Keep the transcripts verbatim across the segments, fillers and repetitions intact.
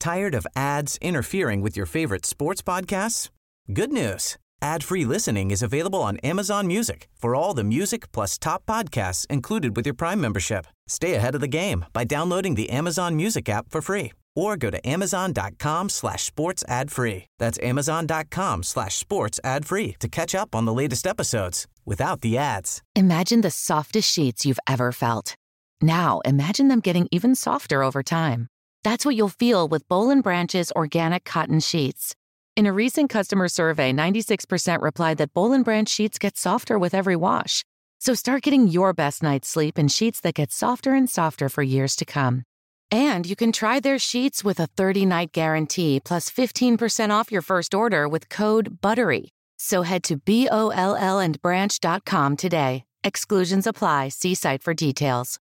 Tired of ads interfering with your favorite sports podcasts? Good news. Ad-free listening is available on Amazon Music for all the music plus top podcasts included with your Prime membership. Stay ahead of the game by downloading the Amazon Music app for free or go to amazon.com slash sports ad free. That's amazon.com slash sports ad free to catch up on the latest episodes without the ads. Imagine the softest sheets you've ever felt. Now imagine them getting even softer over time. That's what you'll feel with Boll and Branch's organic cotton sheets. In a recent customer survey, ninety-six percent replied that Boll and Branch sheets get softer with every wash. So start getting your best night's sleep in sheets that get softer and softer for years to come. And you can try their sheets with a thirty-night guarantee plus fifteen percent off your first order with code BUTTERY. So head to B O L L and branch dot com today. Exclusions apply. See site for details.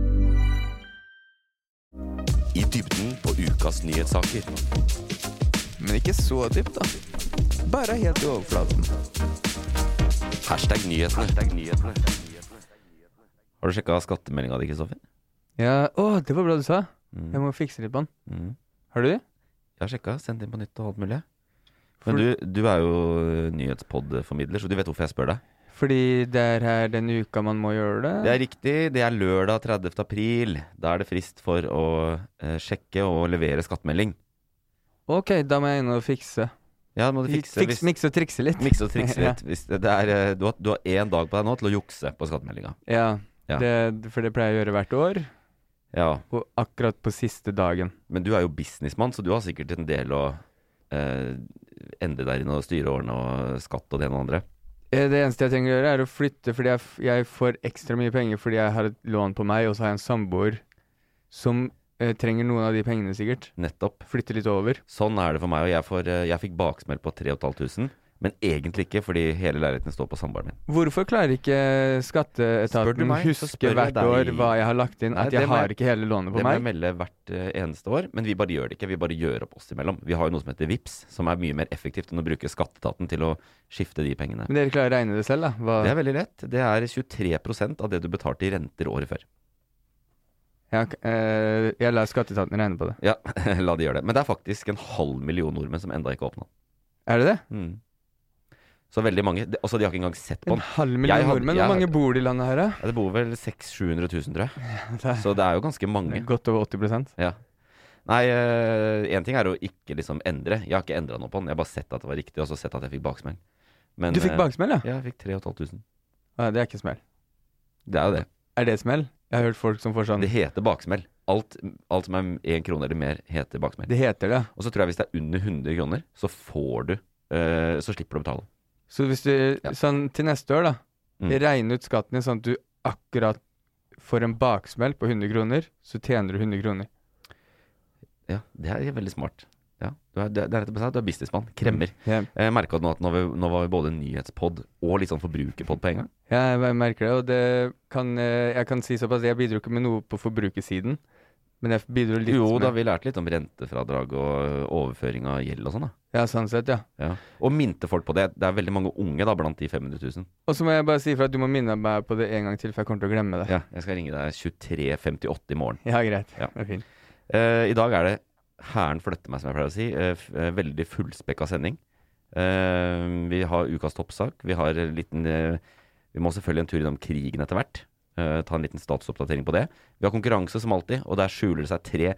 I dybden på ukas nyhetssaker. Men ikke så dypt da. Bare helt I overflaten. Hashtag nyhetene. Hashtag nyhetene. Har du sjekket skattemeldingen di, Kristoffer? Ja, åh, det var bra du sa. Mm. Jeg må fikse litt på den. Mm. Har du det? Jeg har sjekket, sendt inn på nytt og alt mulig. Men du, du er jo nyhetspodformidler, så du vet hvorfor jeg spør deg. Fordi det er her den uka man må gjøre det? Det er riktig, det er lørdag tredivte april. Da er det frist for å eh, sjekke og levere skattemelding. Ok, da må jeg inn og fikse. Ja, må du fikse. Fiks, hvis, mikse og trikse litt. Mikse og trikse litt. Hvis det er, eh, du, har, du har en dag på deg nå til å jukse på skattemeldinga. Ja, Ja. Det, for det pleier jeg å gjøre hvert år. Ja, Og akkurat på siste dagen. men du er jo businessmann, så du har sikkert en del å eh, endre der inne og styre og ordne og skatt og det ene og andre. Eh, Det eneste jeg trenger å gjøre er å flytte, fordi jeg, f- jeg får ekstra mye penger fordi jeg har et lån på meg, og så har jeg en samboer som eh, trenger noen av de pengene sikkert. Nettopp. Flytte litt over. Sånn er det for meg, og jeg, får, eh, jeg fikk baksmell på tre tusen fem hundre, men egentlig ikke, fordi hele leiligheten står på samboeren min. Hvorfor klarer ikke Spør du skatteetaten meg, så huske spør jeg hvert deg. år hva jeg har lagt inn, Nei, at det jeg må har jeg- ikke hele lånet på Det må jeg meg? melde hvert eh, eneste år, men vi bare gjør det ikke. Vi bare gjør opp oss imellom. Vi har jo noe som heter Vips, som er mye mer effektivt enn å bruke skatteetaten til å skifte de pengene. Men dere klarer å regne det selv da? Hva? Det er veldig lett. Det er tjuetre prosent av det du betalte i renter året før. Ja, k- eh, jeg lar skatteetaten regne på det. Ja, la de gjøre det. Men det er faktisk en halv million nordmenn som enda ikke åpna. Er det det? Mm. Så veldig mange. De, også de har ikke engang sett på En den. halv Jeg million hadde- nordmenn? jeg- Hvor mange bor det i landet her da? Ja, det bor vel seks til sju hundre tusen, tror jeg. Det er, Så det er jo ganske det mange. er godt over åtti prosent. Ja. Nei, én ting er å ikke liksom endre. Jeg har ikke endra noe på den. Jeg har bare sett at det var riktig, og så sett at jeg fikk baksmell. Men, Du fikk eh, baksmell, ja? Ja, jeg fikk tre tusen fem hundre. Ja, det er ikke smell. Det er jo det. Er det smell? Jeg har hørt folk som får sånn. Det heter baksmell. Alt, alt som er én krone eller mer, heter baksmell. Det heter det. Og så tror jeg hvis det er under hundre kroner, så får du eh, Så slipper du å betale. Så hvis du, Ja. sånn til neste år da, Mm. regner ut skatten din sånn at du akkurat får en baksmell på hundre kroner, så tjener du hundre kroner. Ja, det er veldig smart. Ja, du er, det er rett og slett, du er businessmann. Kremmer. Ja, Jeg merka nå at nå, var vi- nå var vi både en nyhetspod og litt sånn forbrukerpod på en gang. ja, jeg merker det, og det kan, eh, jeg kan si såpass, jeg bidro ikke med noe på forbrukersiden, men jeg bidro litt Jo, da har med, vi lært litt om rentefradrag og overføring av gjeld og sånn, da. ja, sånn sett, ja. Ja. Og minte folk på det. Det er veldig mange unge da blant de fem hundre tusen. Og så må jeg bare si for at du må minne meg på det en gang til, for jeg kommer til å glemme det. Ja, jeg skal ringe deg tjuetre femtiåtte i morgen. Ja, greit. Ja. Det er fint. Eh, I dag er det Hæren flytter meg, som jeg pleier å si. Eh, f- eh, veldig fullspekka sending. Eh, vi har ukas toppsak. Vi har en liten eh, Vi må selvfølgelig en tur innom krigen etter hvert. Eh, ta en liten statusoppdatering på det. Vi har konkurranse som alltid, og der skjuler det seg tre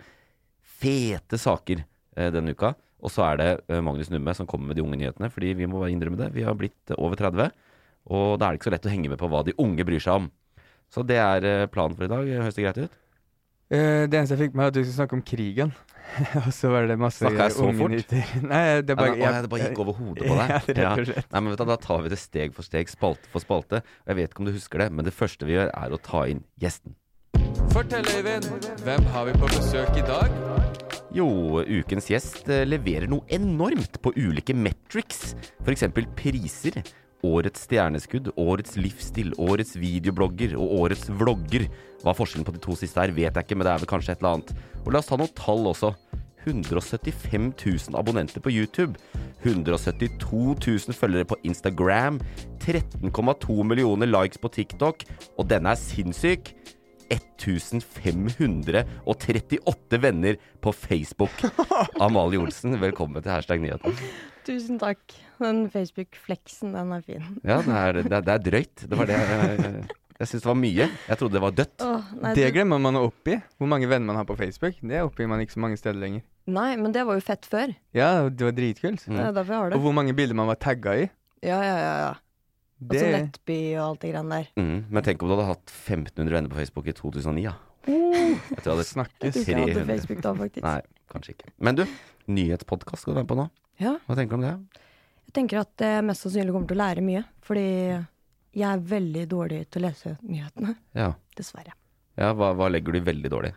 fete saker eh, denne uka. Og så er det eh, Magnus Numme som kommer med de unge nyhetene, fordi vi må bare innrømme det. Vi har blitt eh, over tretti, og da er det ikke så lett å henge med på hva de unge bryr seg om. Så det er eh, planen for i dag. Høres det greit ut? Eh, det eneste jeg fikk med var at du skulle snakke om krigen. Og så var det masse Snakket jeg så unge fort? nyheter. Nei, det er bare... Ja, det bare gikk over hodet på deg. Ja, rett og slett. Nei, men vet du, da tar vi det steg for steg, spalte for spalte. Og jeg vet ikke om du husker det, men det første vi gjør er å ta inn gjesten. Fortell, Øyvind. Hvem har vi på besøk i dag? Jo, ukens gjest eh, leverer noe enormt på ulike metrics. For eksempel priser, årets stjerneskudd, årets livsstil, årets videoblogger og årets vlogger. Hva forskjellen på de to siste er, vet jeg ikke, men det er vel kanskje et eller annet. Og la oss ta noen tall også. hundre og syttifem tusen abonnenter på YouTube, hundre og syttito tusen følgere på Instagram, tretten komma to millioner likes på TikTok, og denne er sinnssyk, fem hundre trettiåtte venner på Facebook. Amalie Olsen, velkommen til Hashtag Nyheter. Tusen takk. Den Facebook-fleksen, den er fin. Ja, det er, det er, det er drøyt. Det var det jeg, jeg, jeg synes det var mye. Jeg trodde det var dødt. Åh, nei, Det glemmer man å oppgi. Hvor mange venner man har på Facebook. Det oppgir man ikke så mange steder lenger. Nei, men det var jo fett før. Ja, det var dritkult. Det er derfor jeg har det. Og hvor mange bilder man var tagga i. Ja, ja, ja, ja. Og Det så Nettby og alt det grann der. Mm, men tenk om du hadde hatt femten hundre venner på Facebook i to tusen og ni, ja. Jeg tror jeg hadde Jeg snakkes. tror ikke jeg hadde tre hundre. Facebook da, faktisk. Nei, kanskje ikke. Men du, nyhetspodcast skal du være på nå. Ja, Hva tenker du om det? jeg tenker at jeg mest sannsynlig kommer til å lære mye, fordi jeg er veldig dårlig til å lese nyhetene, Ja, dessverre. ja hva, hva legger du i veldig dårlig?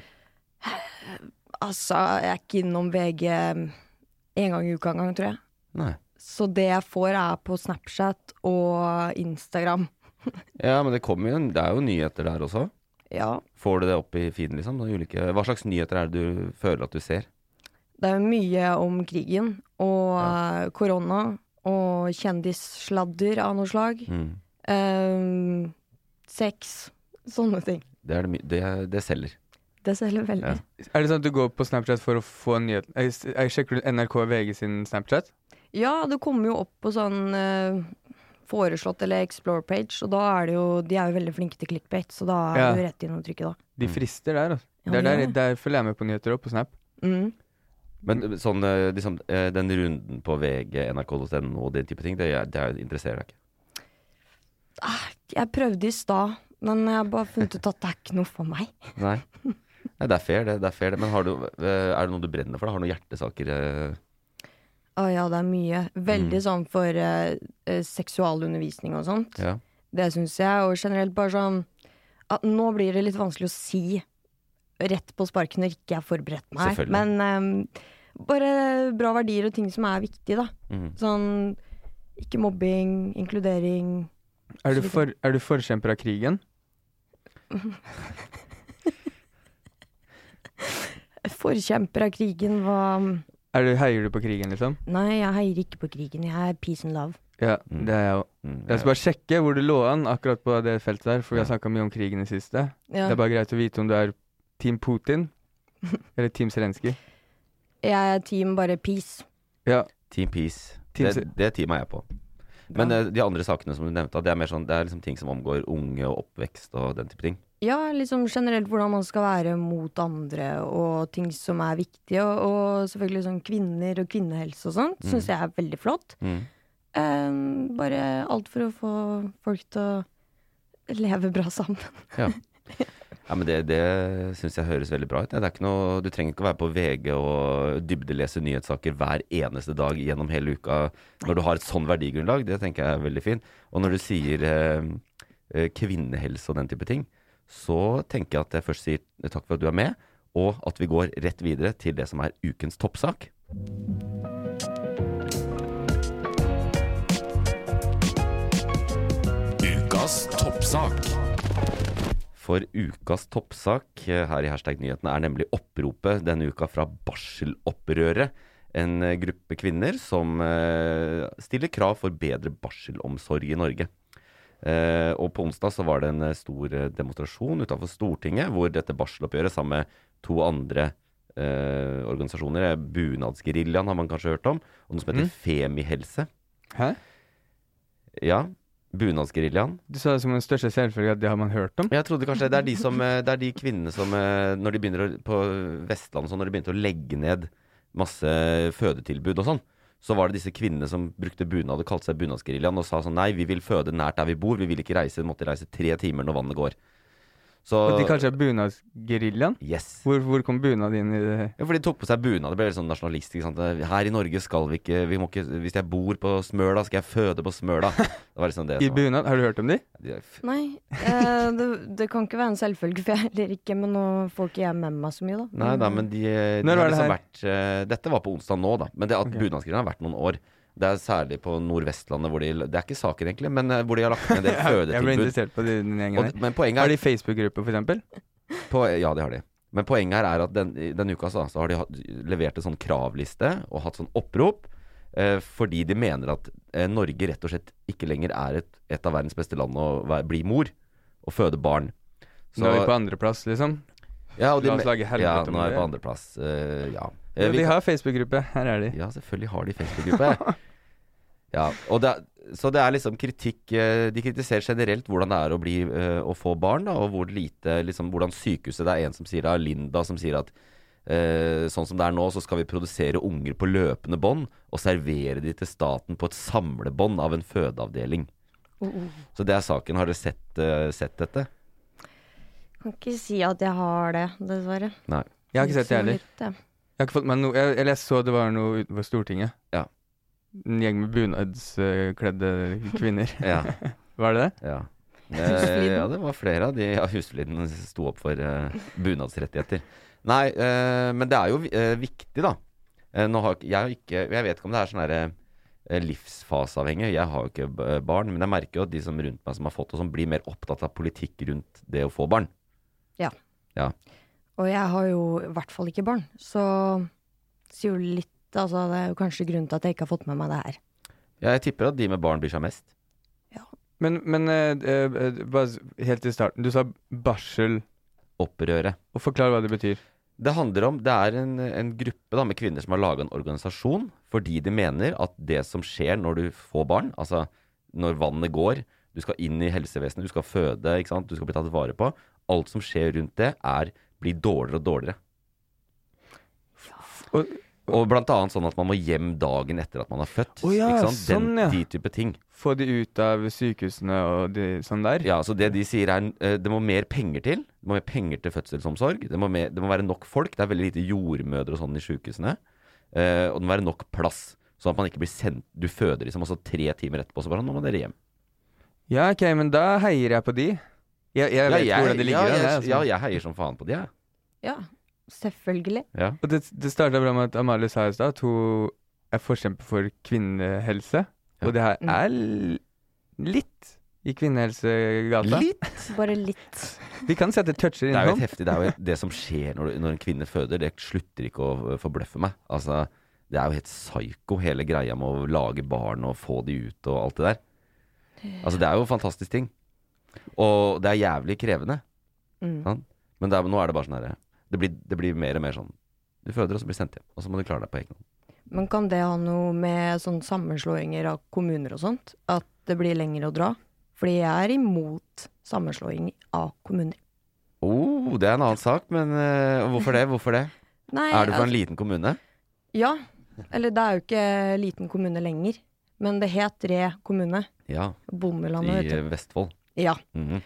Altså, jeg er ikke innom V G en gang i uka en gang, tror jeg. Nei. Så det jeg får er på Snapchat og Instagram. Ja, men det kommer jo, en- det er jo nyheter der også. Ja, Får du det opp i feeden, liksom? De ulike, hva slags nyheter er det du føler at du ser? det er jo mye om krigen og Ja. eh, korona og kjendissladder av noe slag. Mm. Ehm, sex, sånne ting. Det, er det, my- det, det selger. Det selger veldig. Ja. Er det sånn at du går på Snapchat for å få en nyhet? Jeg, jeg sjekker du N R K og V G sin Snapchat? Ja, det kommer jo opp på sånn eh, foreslått eller explore page, og da er det jo, de er jo veldig flinke til clickbait, så da er Ja. det jo rett inn og trykke da. De Mm. frister der, altså. Ja, Det er der, ja. der følger jeg med på nyheter også, på Snap. Mm. Men sånn, eh, liksom, eh, den runden på V G, N R K dot N O og den type ting, det, er- det er- interesserer deg ikke. Ah, jeg prøvde i stad, men jeg har bare funnet ut at det er ikke noe for meg. Nei. Nei, det er fair, det. det, er fair, det. Men har du, eh, er det noe du brenner for? Da? Har du noen hjertesaker? eh? Å ja, det er mye. Veldig Mm. sånn for eh, eh, seksualundervisning og sånt. Ja. Det syns jeg, og generelt bare sånn at nå blir det litt vanskelig å si rett på sparken når ikke jeg har forberedt meg. Selvfølgelig. Men ehm, bare bra verdier og ting som er viktige, da. Mm. Sånn ikke mobbing, inkludering. Er du, for, er du forkjemper av krigen? Forkjemper av krigen var Er du, heier du på krigen, liksom? Nei, jeg heier ikke på krigen. Jeg er peace and love. Ja, Mm. det er jeg òg. Mm, Jeg skal bare sjekke hvor du lå an akkurat på det feltet der, for vi har Ja. snakka mye om krigen i det siste. Ja. Det er bare greit å vite om du er Team Putin eller Team Zelenskyj. Jeg er team bare peace. Ja. Team Peace. Team det, det teamet er jeg på. Men eh, de andre sakene som du nevnte, det er mer sånn, det er liksom ting som omgår unge og oppvekst og den type ting. Ja, liksom generelt hvordan man skal være mot andre, og ting som er viktige. Og, og selvfølgelig sånn kvinner og kvinnehelse og sånt, Mm. syns jeg er veldig flott. Mm. Eh, bare alt for å få folk til å leve bra sammen. Ja. Ja, men det, det syns jeg høres veldig bra ut. Det er ikke noe, du trenger ikke å være på V G og dybdelese nyhetssaker hver eneste dag gjennom hele uka når du har et sånn verdigrunnlag. Det tenker jeg er veldig fint. Og når du sier eh, eh, kvinnehelse og den type ting, så tenker jeg at jeg først sier takk for at du er med, og at vi går rett videre til det som er ukens toppsak. Ukas toppsak. For ukas toppsak eh, her i Hashtag Nyhetene er nemlig oppropet denne uka fra Barselopprøret. En eh, gruppe kvinner som eh, stiller krav for bedre barselomsorg i Norge. Eh, og på onsdag så var det en eh, stor eh, demonstrasjon utenfor Stortinget, hvor dette barseloppgjøret sammen med to andre eh, organisasjoner, eh, Bunadsgeriljaen har man kanskje hørt om, og noe som heter Mm. Femihelse. Hæ? Ja, Bunadsgeriljaen. Du sa det som den største selvfølge at det har man hørt om. Jeg trodde kanskje det er de, som, eh, det er de kvinnene som eh, når de begynner å, på Vestlandet, så når de begynte å legge ned masse fødetilbud og sånn, så var det disse kvinnene som brukte bunad og kalte seg Bunadsgeriljaen og sa sånn, nei, vi vil føde nært der vi bor, vi vil ikke reise, måtte reise tre timer når vannet går. Så, Og de kaller seg Bunadsgeriljaen. yes. Hvor, hvor kom bunad inn i det? Ja, for de tok på seg bunad, det ble litt sånn nasjonalistisk, ikke sant? Her i Norge skal vi ikke, vi må ikke, hvis jeg bor på Smøla, skal jeg føde på Smøla. Det var liksom det I som var. bunad? Har du hørt om de? De er f- Nei, eh, det, det kan ikke være en selvfølge, for jeg heller ikke, men nå får ikke jeg med meg så mye, da. Nei da, men de, de Når har var det liksom her? vært eh, Dette var på onsdag nå, da. Men det at Ok. bunadsgrillen har vært noen år. Det er særlig på Nordvestlandet, hvor de Det er ikke saken egentlig, men eh, hvor de har lagt ned en del Jeg jeg ble fødetilbud. interessert på den gjengen Og, her. men poenget Har er, de Facebook-gruppe, for eksempel? på, Ja, det har de. Men poenget her er at den, denne uka så, så har de hatt, levert en sånn kravliste og hatt sånn opprop, eh, fordi de mener at eh, Norge rett og slett ikke lenger er et, et av verdens beste land å være, bli mor og føde barn. Så, nå er vi på andreplass, liksom. Ja, og de, La oss lage helvete ja, om nå er det. vi på andreplass. Uh, ja. Ja, vi, vi har Facebook-gruppe. Her er de. Ja, selvfølgelig har de Facebook-gruppe. Ja, og det, så det er liksom kritikk uh, de kritiserer generelt hvordan det er å bli uh, å få barn, da, og hvor lite, liksom, hvordan sykehuset, det er en som sier det, Linda som sier at uh, sånn som det er nå, så skal vi produsere unger på løpende bånd og servere de til staten på et samlebånd av en fødeavdeling. Uh, uh. Så det er saken. Har dere sett, uh, sett dette? Jeg kan ikke si at jeg har det, dessverre. Nei. Jeg har ikke sett det heller. Litt, ja. Jeg har ikke fått meg noe, jeg, eller jeg så det var noe utenfor Stortinget. Ja. En gjeng med bunadskledde kvinner. Ja. Var det det? Ja. Eh, ja, det var flere av de. Ja, Husfliden sto opp for uh, bunadsrettigheter. Nei, uh, men det er jo uh, viktig, da. Uh, nå har jeg, ikke, jeg vet ikke om det er sånn her uh, livsfaseavhengig. Jeg har jo ikke uh, barn, men jeg merker jo at de som rundt meg som har fått og som blir mer opptatt av politikk rundt det å få barn. Ja. Ja. Og jeg har jo i hvert fall ikke barn, så sier jo litt, altså det er jo kanskje grunnen til at jeg ikke har fått med meg det her. Ja, jeg tipper at de med barn bryr seg mest. Ja. Men, men uh, uh, bare helt i starten, du sa barsel. Opprøre. Og forklar hva det betyr. Det handler om, det er en, en gruppe da, med kvinner som har laget en organisasjon, fordi de mener at det som skjer når du får barn, altså når vannet går, du skal inn i helsevesenet, du skal føde, ikke sant? Du skal bli tatt vare på, alt som skjer rundt det er blir dårligere og dårligere. Og, og blant annet sånn at man må hjem dagen etter at man har født. Oh ja, ikke sant? Den, sånn, ja. De type ting. Få de ut av sykehusene og de, sånn der? Ja, så det de sier er, uh, det må mer penger til. Det må mer penger til fødselsomsorg. Det må, mer, det må være nok folk. Det er veldig lite jordmødre og sånn i sykehusene. Uh, og det må være nok plass, sånn at man ikke blir sendt. Du føder liksom også tre timer etterpå, så bare nå må dere hjem. Ja, ok, men da heier jeg på de. Jeg, jeg vet ja, jeg, hvordan det ligger. ja, jeg, det, altså. ja, jeg heier som faen på de, jeg. Ja, selvfølgelig. Ja. Og det, det startet bra med at Amalie sa i stad at hun er forkjemper for kvinnehelse. Ja. Og det her er l- litt i kvinnehelsegata. Litt? Bare litt. Vi kan si at det toucher Det er jo innom. et heftig, det er jo et, det som skjer når, når en kvinne føder, det slutter ikke å forbløffe meg. Altså, det er jo helt psyko, hele greia med å lage barn og få de ut og alt det der. Altså, det er jo en fantastisk ting. Og det er jævlig krevende. Mm. Sånn? Men det er, nå er det bare sånn her, det blir, det blir mer og mer sånn, du føder og så blir sendt hjem, og så må du klare deg på egen hånd. Men kan det ha noe med sånn sammenslåinger av kommuner og sånt? At det blir lenger å dra? Fordi jeg er imot sammenslåing av kommuner. Oh, det er en annen sak, men uh, hvorfor det? Hvorfor det? Nei, Er du for en altså, liten kommune? Ja, eller det er jo ikke liten kommune lenger. Men det het Re kommune. Ja, Bondelandet, i vet du. uh, Vestfold. Ja. Mhm.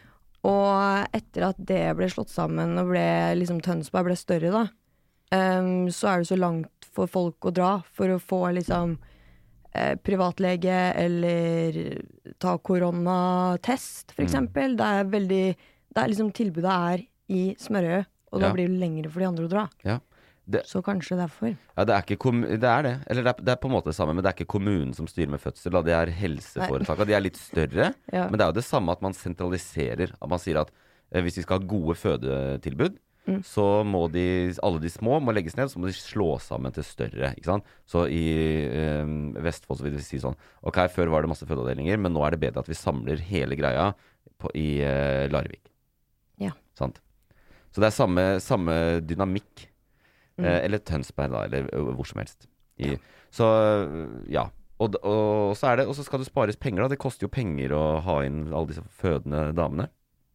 Og etter at det ble slått sammen og ble, liksom Tønsberg ble større da, um, så er det så langt for folk å dra for å få liksom eh, privatlege eller ta koronatest, for eksempel. Det er veldig, det er liksom tilbudet er i Smørøy, og da Ja. blir det lengre for de andre å dra. Ja. Det, Så kanskje derfor. ja, det er ikke kom, det er det. Eller det er, det er på en måte det samme, men det er ikke kommunen som styrer med fødsel, da. Det er helseforetakene. De er litt større, Ja. men det er jo det samme at man sentraliserer. At man sier at eh, hvis vi skal ha gode fødetilbud, Mm. så må de, alle de små må legges ned, så må de slå sammen til større, ikke sant? Så i eh, Vestfold så vil vi si sånn, ok, før var det masse fødeavdelinger, men nå er det bedre at vi samler hele greia på, i eh, Larvik. Ja. Sant? Så det er samme, samme dynamikk. Mm. Eh, eller Tønsberg da, eller ø, hvor som helst. I, så ja. Og, d- og så er det, og så skal det spares penger da. Det koster jo penger å ha inn alle disse fødende damene.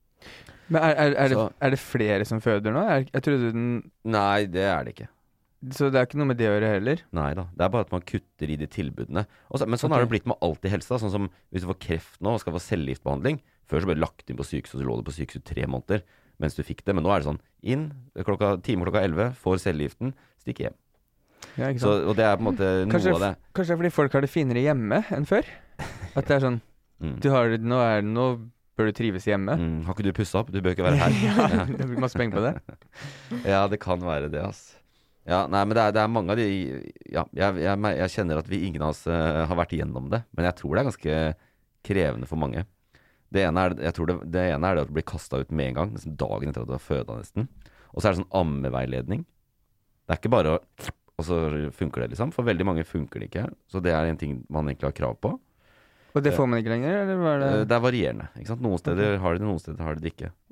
Men er, er, er, det, Så- er det flere som føder nå? Er, jeg trodde den Nei, det er det ikke. Så det er ikke noe med det å gjøre heller? Nei da. Det er bare at man kutter i de tilbudene. Og så, men sånn har Ok. det blitt med alt i helse. Da. Sånn som hvis du får kreft nå og skal få cellegiftbehandling. Før så ble det lagt inn på sykehus, og så lå det på sykehus i tre måneder mens du fikk det. Men nå er det sånn inn klokka, time klokka elleve, får cellegiften, stikk hjem. Ja, ikke Så, sant? og det er på en måte noe Kanskje, av det. kanskje det er fordi folk har det finere hjemme enn før? At det er sånn Mm. du har, det- nå, er, nå bør du trives hjemme. Mm. Har ikke du pussa opp? Du bør ikke være her. Ja, det blir masse penger på det. Ja, det kan være det, ass. Ja, nei, men det er, det er mange av de Ja, jeg, jeg, jeg kjenner at vi ingen av oss eh, har vært igjennom det. Men jeg tror det er ganske krevende for mange. Det ene er, jeg tror det, det ene er det at du blir kasta ut med en gang, nesten dagen etter at du har føda nesten. Og så er det sånn ammeveiledning. Det er ikke bare å Og så funker det, liksom. For veldig mange funker det ikke. Så det er en ting man egentlig har krav på. Og det får man ikke lenger, eller hva er det? Eh, Det er varierende. Ikke sant? Noen steder har de det, noen steder har de det ikke.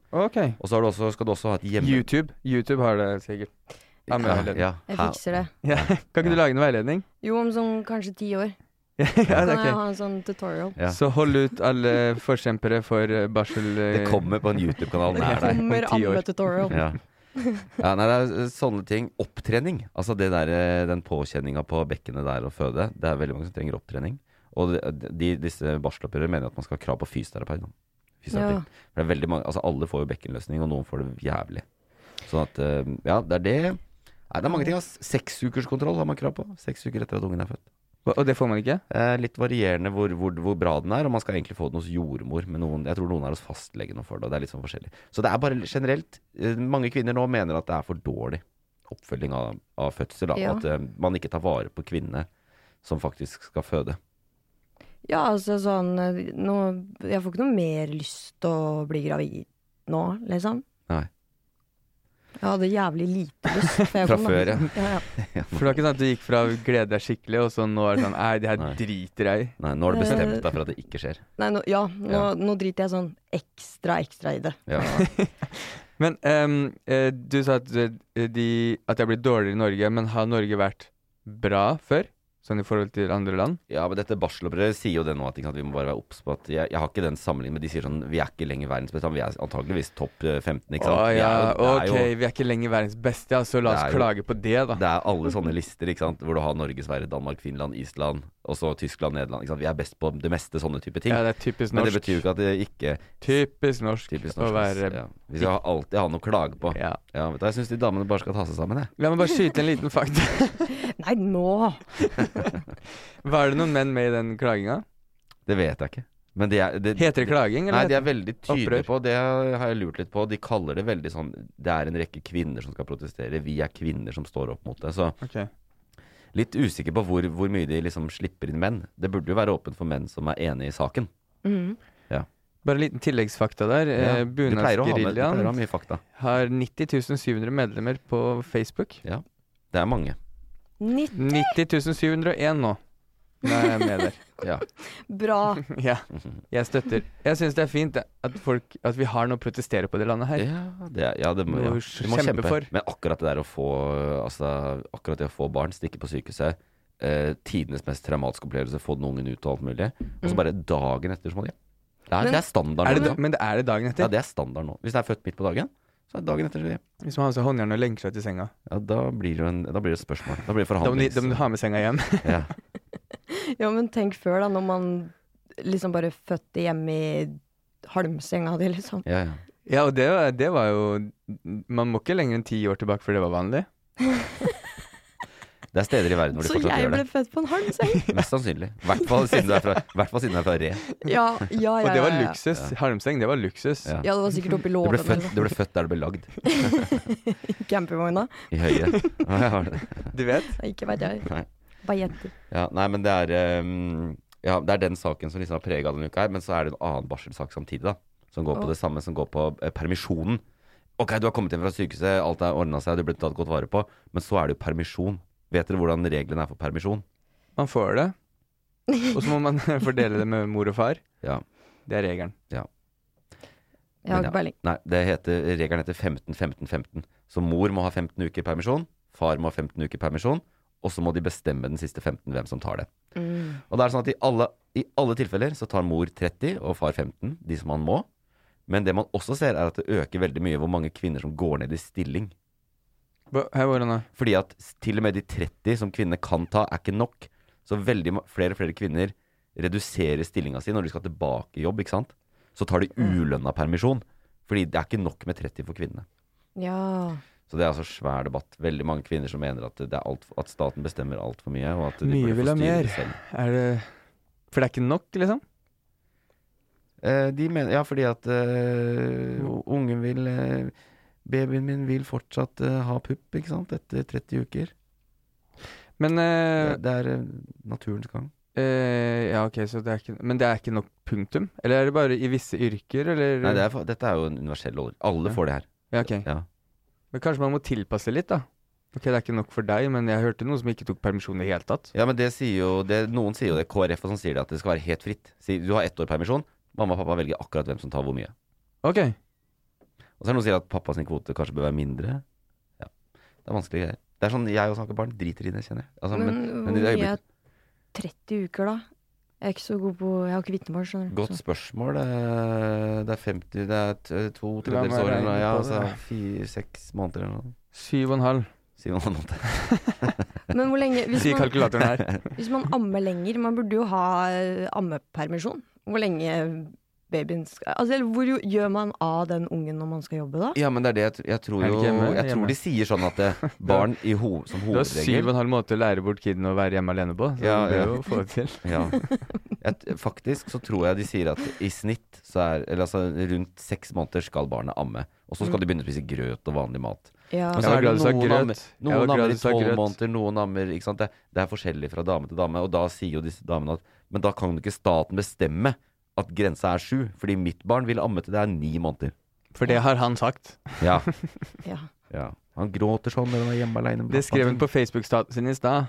Ok. Og så har du også, skal du også ha et hjemme... YouTube. YouTube har det sikkert. Ja, med veiledning. ja, Jeg her- fikser det. Ja. Kan ikke du lage en veiledning? Jo, om sånn kanskje ti år. ja, Kan det er jeg ok. ha en sånn tutorial. Ja. Så hold ut alle forkjempere for eh, barsel... eh, Det kommer på en YouTube-kanal Det nær deg. kommer Om ti år. amme-tutorial. Ja. ja, nei, det er eh, sånne ting. Opptrening. Altså det der, eh, den påkjenninga på bekkenet der å føde. Det er veldig mange som trenger opptrening. Og de, de, disse barseloppgjørere mener at man skal ha krav på fysioterapeut. da. Fysioterapi. Ja. For det er veldig mange, altså alle får jo bekkenløsning, og noen får det jævlig. Sånn at, eh, ja, det er det. Nei, det er mange ting. ass. Seksukerskontroll har man krav på. Seks uker etter at ungen er født. Og og det får man ikke? Eh, litt varierende hvor, hvor, hvor bra den er, og man skal egentlig få den hos jordmor. Men noen, jeg tror noen er hos fastlege nå for det, og det er litt sånn forskjellig. Så det er bare generelt eh, mange kvinner nå mener at det er for dårlig oppfølging av, av fødsel. Da, Ja. At eh, man ikke tar vare på kvinnene som faktisk skal føde. Ja, altså sånn eh, nå, Jeg får ikke noe mer lyst til å bli gravid nå, liksom. Nei. Jeg hadde jævlig lite lyst. før jeg Fra kom, da. før, ja. ja, ja. For det var ikke sånn at du gikk fra å glede deg skikkelig, og så nå er det sånn Nei, det her Nei. driter jeg i. Nei, nå har du bestemt Eh, deg for at det ikke skjer. Nei, nå, ja, nå, Ja. nå driter jeg sånn ekstra, ekstra i det. Ja. Men ehm, eh, du sa at, eh, de, at det har blitt dårligere i Norge, men har Norge vært bra før? Sånn i forhold til andre land? Ja, men dette barselopprøret sier jo det nå, at, ikke sant, vi må bare være obs på at jeg, jeg har ikke den sammenligningen, men de sier sånn vi er ikke lenger verdens beste, vi er antageligvis topp eh, femten, ikke sant? Å Vi ja, er jo- det er ok, jo- vi er ikke lenger verdens beste, ja, så la Det oss er jo- klage på det, da. Det er alle sånne lister, ikke sant? Hvor du har Norge, Sverige, Danmark, Finland, Island, og så Tyskland, Nederland. Ikke sant? Vi er best på det meste sånne type ting. Ja, det er typisk Men det norsk. betyr jo ikke at det ikke Typisk norsk, typisk å norsk. være ja. Vi skal alltid ha noe å klage på. ja. Ja, vet du, jeg syns de damene bare skal ta seg sammen, jeg. La meg bare skyte en liten fakta. Nei, nå! Var det noen menn med i den klaginga? Det vet jeg ikke. Men de er, det, Heter det klaging, Nei, eller? de er heter det- veldig tydelige opprør? på. Det har jeg lurt litt på. De kaller det veldig sånn det er en rekke kvinner som skal protestere. Vi er kvinner som står opp mot det. Så Ok. litt usikker på hvor, hvor mye de liksom slipper inn menn. Det burde jo være åpent for menn som er enig i saken. Mhm. Bare en liten tilleggsfakta der. Ja, Eh, du pleier å ha med- du pleier å ha Bunadsgeriljaen mye fakta. har nitti tusen syv hundre medlemmer på Facebook. Det er mange. nitti! nitti tusen syv hundre og én nå. Nå er jeg med der. Ja. Bra. Ja, jeg støtter. Jeg syns det er fint det, at, folk, at vi har noe å protestere på det landet her. Ja, det, er- ja, det må, ja. Noe Vi må kjempe kjempe for. Men akkurat det der å få Altså, akkurat det å få barn, stikke på sykehuset, eh, tidenes mest traumatiske opplevelse, få den ungen ut og alt mulig, og så Mm. bare dagen etter så må de Det er, Men- det er standard Er nå. det, Ja. men det er det dagen Ja, etter? det er standard nå. Hvis det er født midt på dagen, så er det dagen etter. Så hjem. Hvis man har med seg håndjern og lenker seg til senga. Ja, da blir det jo en, da blir det et spørsmål. Da blir det Da må, de, forhandlings... da må du ha med senga hjem. ja. Ja, men tenk før, da, når man liksom bare fødte hjemme i halmsenga di, liksom. Ja, ja. Ja, og det, var- det var jo Man må ikke lenger enn ti år tilbake før det var vanlig. Det er steder i verden hvor de Så fortsatt jeg gjør ble det. født på en halmseng! Mest sannsynlig. I hvert fall siden du er fra, hvert fall siden du er fra Re. Ja, ja, ja. Og det var ja, ja. luksus. Halmseng, det var luksus. Ja. Ja, det var sikkert oppi Du ble, låven født, eller du ble født der du ble lagd. noe. Campingvogna. I Høie. Ja, jeg har det. Du vet? Ikke veit jeg. Nei. Bare gjetter. Ja, nei, men det er ehm, Ja, det er den saken som liksom har prega denne uka her. Men så er det en annen barselsak samtidig, da. Som går på Åh. det samme, som går på eh, permisjonen. Ok, du har kommet inn fra sykehuset, alt er ordna seg, du ble tatt godt vare på. Men så er det jo permisjon. Vet dere hvordan reglene er for permisjon? Man får det. Og så må man fordele det med mor og far. Ja. Det er regelen. Jeg har Men ja. ikke peiling. Nei, det heter, regelen heter femten femten femten. Så mor må ha femten uker permisjon, far må ha femten uker permisjon, og så må de bestemme den siste femten hvem som tar det. Mm. Og det er sånn at i alle, i alle tilfeller så tar mor tretti og far femten, de som han må. Men det man også ser er at det øker veldig mye hvor mange kvinner som går ned i stilling. Hva- Her var den da. Fordi at s- til og med de tretti som kvinner kan ta, er ikke nok. Så veldig ma- flere og flere kvinner reduserer stillinga si når de skal tilbake i jobb, ikke sant? Så tar de ulønna permisjon. Fordi det er ikke nok med tretti for kvinnene. Ja. Så det er altså svær debatt. Veldig mange kvinner som mener at, det er alt, at staten bestemmer altfor mye. Og at de Mye burde vil få ha styre mer. det selv. Er det For det er ikke nok, liksom? Eh, de mener, ja, fordi at eh, ungen vil eh, Babyen min vil fortsatt eh, ha pupp, ikke sant? Etter tretti uker. Men eh, Det, det er eh, naturens gang. eh, Ja, ok, så det er ikke Men det er ikke nok punktum? Eller er det bare i visse yrker, eller? Nei, det er, fa- dette er jo en universell lov. Alle Ja. får det her. Ja, ok. Ja. Men kanskje man må tilpasse litt, da? Ok, det er ikke nok for deg, men jeg hørte noen som ikke tok permisjon i det hele tatt. Ja, men det sier jo det, Noen sier jo det, K R F og sånn sier det, at det skal være helt fritt. Si, du har ett år permisjon, mamma og pappa velger akkurat hvem som tar hvor mye. Ok. Og så er det noen som sier at pappa sin kvote kanskje bør være mindre. Ja, det er vanskelig greier. Det er sånn, jeg og snakker barn driter i det, kjenner jeg. Altså, Men, men, men hvor i det mye øyeblikket, er tretti uker, da? Jeg er ikke så god på Jeg har ikke vitnemål, skjønner du. godt Så- spørsmål. Det er, det er femti, det er t- to La tredjedels meg år, eller regne noe, ja, på altså det. fire, seks måneder eller noe. Syv og en halv, Sier man noe måned. Men hvor lenge hvis sier man, kalkulatoren her. hvis man ammer lenger Man burde jo ha eh, ammepermisjon. Hvor lenge babyen skal Altså, eller hvor jo- gjør man av den ungen når man skal jobbe, da? Ja, men det er det jeg, tr- jeg tror Er det jo ikke hjemme? Jeg Hjemme. tror de sier sånn at det, barn i ho, som Du har syv og hovedregel en halv måte å lære bort kiden å være hjemme alene på, så Ja, du bør ja. jo få det til. Ja. Jeg, faktisk så tror jeg de sier at i snitt så er Eller altså rundt seks måneder skal barnet amme. Og så skal de begynne å spise grøt og vanlig mat. Ja. Men Jeg så var er glad det du sa noen grøt. ammer, Jeg var noen glad ammer du i sa tolv grøt. måneder, noen ammer ikke sant? Det, det er forskjellig fra dame til dame. Og da sier jo disse damene at men da kan jo ikke staten bestemme at grensa er sju. Fordi mitt barn vil amme til det er ni måneder. For det har han sagt. Ja, Ja. ja. Han gråter sånn når han er hjemme alene. med Det skrev pappaen han på Facebook-statusen sin i stad.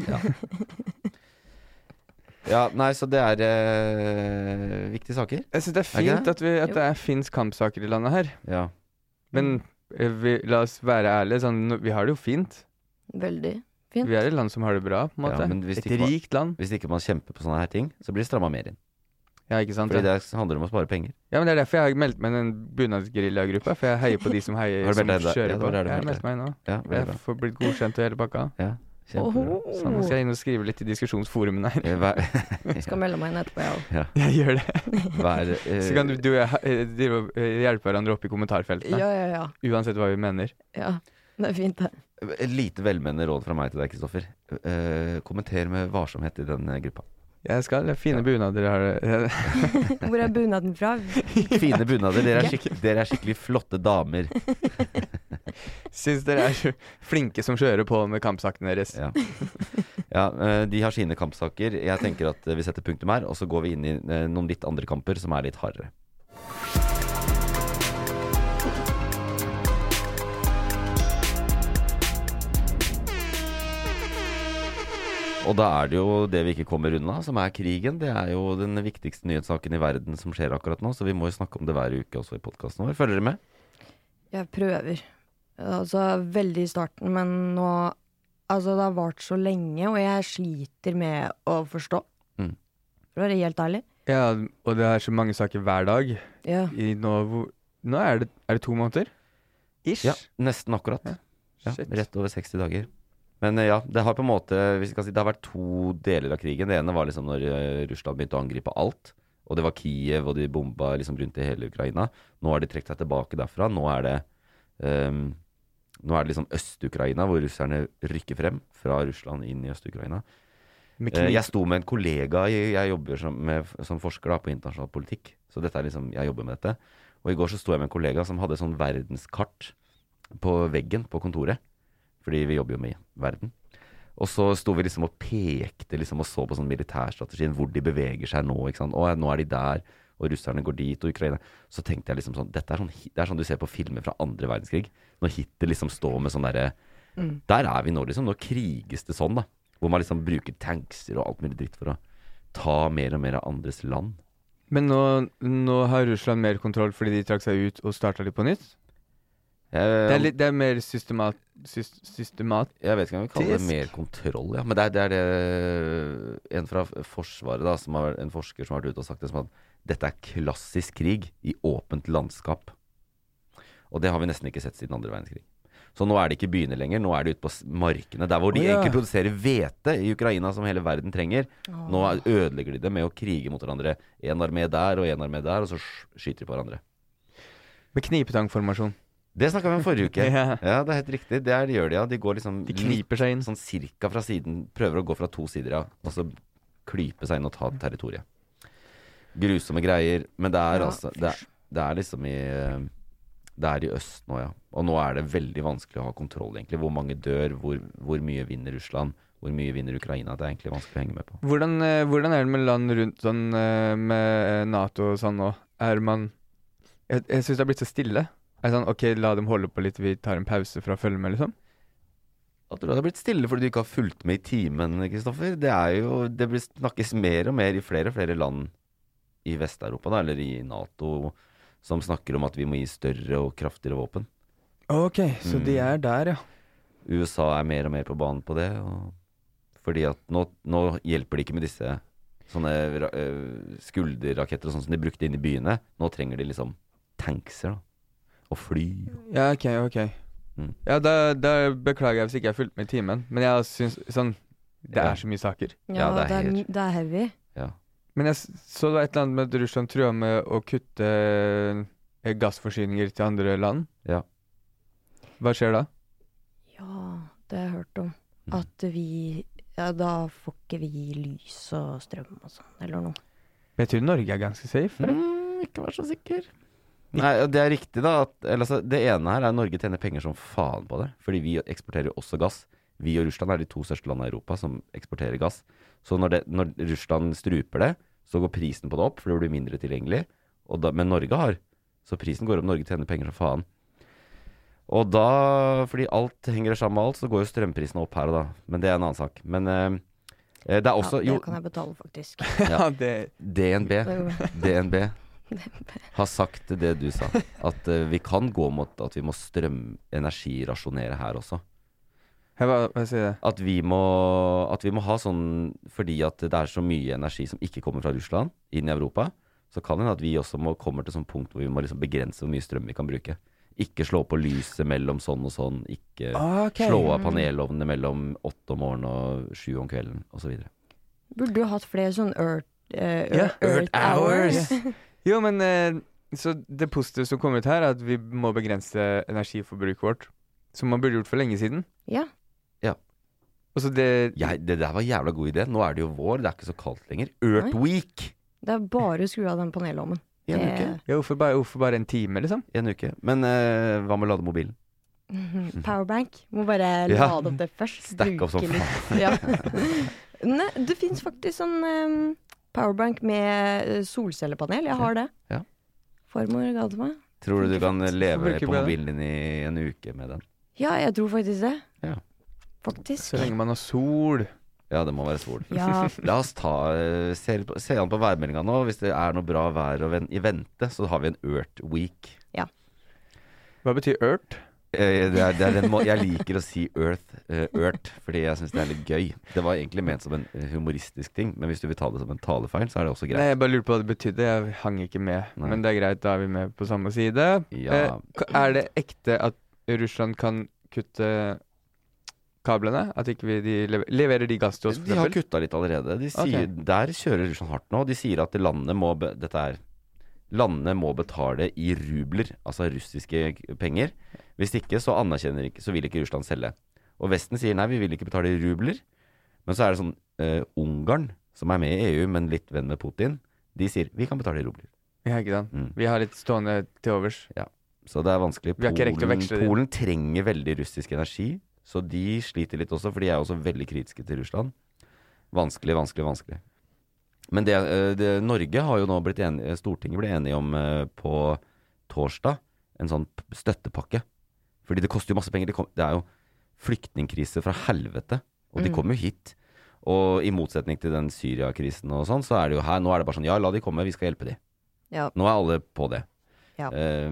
Ja, nei, så det er eh, viktige saker. Jeg syns det er Er ikke fint det? at, vi, at det er, finnes kampsaker i landet her. Ja. Men eh, vi, la oss være ærlige, sånn, nå- vi har det jo fint. Veldig fint. Vi er et land som har det bra, på en Ja, måte. men hvis et ikke man- rikt land. Hvis ikke man kjemper på sånne her ting, så blir det stramma mer inn. Ja, ikke sant? Fordi Ja. det handler om å spare penger. ja, men det er derfor jeg har meldt meg i den bunadsgerilja-gruppa. For jeg heier på de som, heier, Har du som meldt deg? kjører Ja, det på. var der du Jeg har meldte meldt meg nå. Ja, veldig Jeg bra. får blitt godkjent og hele pakka. Ja, kjempebra. Så nå skal jeg inn og skrive litt i diskusjonsforumene her. Eh, Hver, Skal melde meg inn etterpå, jeg òg. Jeg gjør det. hver eh, Så kan du, du og jeg eh, drive og eh, hjelpe hverandre opp i kommentarfeltene. Ja, ja, ja. Uansett hva vi mener. ja. Det er fint, det. Et lite velmenende råd fra meg til deg, Kristoffer. Eh, kommenter med varsomhet i den eh, gruppa. Jeg skal, det er fine bunader jeg har det. Hvor er bunaden fra? Fine bunader. Dere er, skikk, dere er skikkelig flotte damer. Syns dere er så flinke som kjører på med kampsakene deres. Ja, ja eh, de har sine kampsaker. Jeg tenker at eh, vi setter punktum her, og så går vi inn i eh, noen litt andre kamper som er litt hardere. Og da er det jo det vi ikke kommer unna, som er krigen. Det er jo den viktigste nyhetssaken i verden som skjer akkurat nå, så vi må jo snakke om det hver uke også i podcasten vår. Følger dere med? Jeg prøver. Altså, veldig i starten, men nå Altså, det har vart så lenge, og jeg sliter med å forstå. Mm. For å være helt ærlig. Ja, og det er så mange saker hver dag. Ja. I nå, hvor, nå er det, er det to måneder? Ish? Ja, nesten akkurat. Ja. Ja, Shit. rett over seksti dager. Men eh, ja, det har på en måte hvis vi skal si, det har vært to deler av krigen. Det ene var liksom når eh, Russland begynte å angripe alt. Og det var Kiev, og de bomba liksom rundt i hele Ukraina. Nå har de trukket seg tilbake derfra. Nå er det ehm, Nå er det liksom Øst-Ukraina, hvor russerne rykker frem fra Russland inn i Øst-Ukraina. Med Eh, kniv. jeg sto med en kollega, jeg, jeg jobber som, med, som forsker da, på internasjonal politikk. Så dette er liksom, jeg jobber med dette. Og i går så sto jeg med en kollega som hadde sånn verdenskart på veggen på kontoret. Fordi vi jobber jo med verden. Og så sto vi liksom og pekte liksom og så på sånn militærstrategien, hvor de beveger seg nå. Ikke sant? Og nå er de der, og russerne går dit, og Ukraina. Så tenkte jeg liksom sånn, dette er sånn, det er sånn du ser på filmer fra andre verdenskrig. Når Hitler liksom står med sånn derre, Mm. der er vi nå liksom, nå kriges det sånn da. Hvor man liksom bruker tankser og alt mulig dritt for å ta mer og mer av andres land. Men nå, nå har Russland mer kontroll fordi de trakk seg ut og starta litt på nytt? Jeg, Det er, litt, det er mer systemat... Syst, systemat jeg vet ikke om vi kaller det Tisk. mer kontroll, ja. Men det er, det er det en fra Forsvaret da, som har, en forsker som har vært ute og sagt det som at dette er klassisk krig i åpent landskap. Og det har vi nesten ikke sett siden andre verdenskrig. Så nå er det ikke byene lenger, nå er det ute på s- markene, der hvor de Å, ja. egentlig produserer hvete i Ukraina som hele verden trenger. Nå er- ødelegger de det med å krige mot hverandre. En armé der og en armé der, og så sk- skyter de på hverandre. med knipetangformasjon. Det snakket vi om forrige uke. Ja. Ja, det er helt riktig. Det er, de gjør det, ja. De går liksom De kniper seg inn. sånn cirka fra siden, prøver å gå fra to sider, ja. Og så klype seg inn og ta territoriet. Grusomme greier. Men det er Ja, altså, det er, det er liksom i eh, det er i øst nå, ja. Og nå er det veldig vanskelig å ha kontroll, egentlig. Hvor mange dør, hvor, hvor mye vinner Russland, hvor mye vinner Ukraina. Det er egentlig vanskelig å henge med på. Hvordan, eh, hvordan er det med land rundt sånn eh, med NATO og sånn nå? Er man Jeg, jeg syns det har blitt så stille. Er det sånn OK, la dem holde på litt, vi tar en pause fra å følge med, liksom? Jeg tror det har blitt stille fordi du ikke har fulgt med i timen, Kristoffer. Det er jo, det blir snakkes mer og mer i flere og flere land i Vest-Europa, da, eller i NATO. som snakker om at vi må gi større og kraftigere våpen. Ok, så Mm. de er der, ja. U S A er mer og mer på banen på det, og fordi at nå, nå hjelper det ikke med disse sånne ra- øh, skulderraketter og sånn som de brukte inn i byene. Nå trenger de liksom tankser da, og fly. Ja, ok, ok. Mm. Ja, da, da beklager jeg hvis ikke jeg har fulgt med i timen, men jeg synes sånn, det Ja. er så mye saker. Ja, Ja, det, det er er, helt- my- det er heavy. Ja. Men jeg s- så det var et eller annet med at Russland trua med å kutte eh, gassforsyninger til andre land. Ja. Hva skjer da? Ja, det har jeg hørt om. Mm. At vi Ja, da får ikke vi lys og strøm og sånn, eller noe. Jeg tror Norge er ganske safe. eller? Mm, ikke vær så sikker. Nei, det er riktig da at, eller, altså, det ene her er at Norge tjener penger som faen på det. Fordi vi eksporterer jo også gass. Vi og Russland er de to største landene i Europa som eksporterer gass. Så når, det, når Russland struper det, så går prisen på det opp, for det blir mindre tilgjengelig. Og da, men Norge har. Så prisen går opp, Norge tjener penger som faen. Og da, fordi alt henger sammen med alt, så går jo strømprisene opp her og da. Men det er en annen sak. Men eh, det er også, ja, jo, det kan jeg betale, faktisk. Ja. det, D N B, D N B har sagt det du sa, at eh, vi kan gå mot at vi må strømenergirasjonere her også. Hva, hva sier det? At vi, må, at vi må ha sånn, fordi at det er så mye energi som ikke kommer fra Russland inn i Europa, så kan det hende at vi også må komme til sånn punkt hvor vi må liksom begrense hvor mye strøm vi kan bruke. Ikke slå på lyset mellom sånn og sånn, ikke Ok. slå av panelovnene mellom åtte om morgenen og sju om kvelden, og så videre. Burde du hatt flere sånn Earth, eh, Ja, Earth, Earth Hours. Jo, men eh, så det positive som kommer ut her, er at vi må begrense energiforbruket vårt. Som man burde gjort for lenge siden. Ja. Og så det Jeg, det der var en jævla god idé. Nå er det jo vår, det er ikke så kaldt lenger. Earth Nei. Week! Det er bare å skru av den panelommen. I en Det- uke. Ja, hvorfor bare, hvorfor bare en time, liksom? I en uke. Men eh, hva med å lade mobilen? Powerbank. Må bare Ja. lade opp det først. Stack opp som bruke litt. Ja. Nei, det finnes faktisk sånn um, powerbank med eh, solcellepanel. Jeg har det. Ja. Farmor ga det meg. Tror du du kan leve bruker på vi det? mobilen din i en uke med den? Ja, jeg tror faktisk det. Ja. Faktisk. Så lenge man har sol. Ja, det må være sol. Ja. La oss ta, eh, se, på- se an på værmeldinga nå. Hvis det er noe bra vær å ven- i vente, så har vi en Earth Week. Hva betyr Earth? Eh, det er, det er den må jeg liker å si Earth, eh, Earth fordi jeg syns det er litt gøy. Det var egentlig ment som en eh, humoristisk ting, men hvis du vil ta det som en talefeil, så er det også Nei, greit. jeg bare lurte på hva det betydde. Jeg hang ikke med. Nei. Men det er greit, da er vi med på samme side. Ja. Eh, ka- er det ekte at Russland kan kutte kablene? At ikke vi de lever, leverer de gass til oss, for De har eksempel? kutta litt allerede. De sier, Ok. Der kjører Russland hardt nå. De sier at landet må be, Dette er Landet må betale i rubler, altså russiske k- penger. Hvis ikke, så anerkjenner ikke Så vil ikke Russland selge. Og Vesten sier nei, vi vil ikke betale i rubler. Men så er det sånn eh, Ungarn, som er med i E U, men litt venn med Putin, de sier vi kan betale i rubler. Ja, ikke sant? Mm. Vi har litt stående til overs. Så det er vanskelig. Vi har ikke rekt å Polen, veksle det. Polen trenger veldig russisk energi, så de sliter litt også, for de er også veldig kritiske til Russland. Vanskelig, vanskelig, vanskelig. Men det, eh, det, Norge har jo nå blitt enige, Stortinget ble enige om eh, på torsdag en sånn p- støttepakke. Fordi det koster jo masse penger. Det, kom, det er jo flyktningkrise fra helvete, og de Mm. kommer jo hit. Og i motsetning til den Syria-krisen og sånn, så er det jo her, nå er det bare sånn, ja, la de komme, vi skal hjelpe de. Ja. Nå er alle på det. Ja. Eh,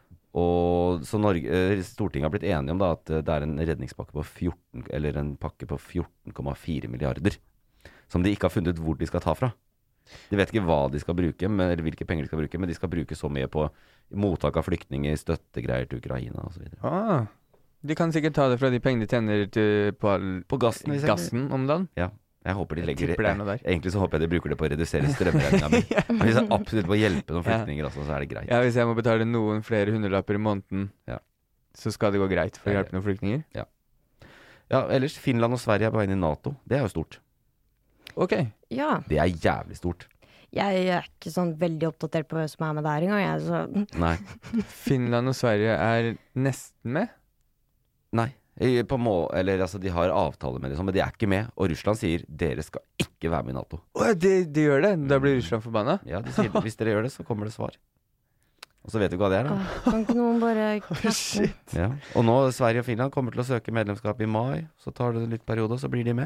og så Norge, eh, Stortinget har blitt enige om da at eh, det er en redningspakke på fjorten, eller en pakke på fjorten komma fire milliarder, som de ikke har funnet ut hvor de skal ta fra. De vet ikke hva de skal bruke, men, eller hvilke penger de skal bruke, men de skal bruke så mye på mottak av flyktninger, støttegreier til Ukraina og så videre. Ah, de kan sikkert ta det fra de pengene de tjener til, på, all, På gassen, hvis jeg- gassen om dagen. Jeg håper de Jeg legger tipper det er noe der. Egentlig så håper jeg de bruker det på å redusere strømregninga mi. Men hvis det er absolutt på å hjelpe noen Ja. flyktninger, altså, så er det greit. Ja, hvis jeg må betale noen flere hundrelapper i måneden, Ja. så skal det gå greit for å Ja, hjelpe noen flyktninger. Ja, ellers Finland og Sverige er på vei inn i NATO. Det er jo stort. Ok. Ja. Det er jævlig stort. Jeg er ikke sånn veldig oppdatert på hvem som er med der engang. Jeg, så Nei. Finland og Sverige er nesten med. Nei. I- På må, eller altså, de har avtale med det, sånn, men de er ikke med. Og Russland sier dere skal ikke være med i NATO. Å, de, de gjør det? Da blir Russland forbanna? Ja, de sier hvis dere gjør det, så kommer det svar. Og så vet du hva det er, da. Åh, kan ikke noen bare knappe shit. Ja. Og nå Sverige og Finland kommer til å søke medlemskap i mai. Så tar det en litt periode, og så blir de med. Så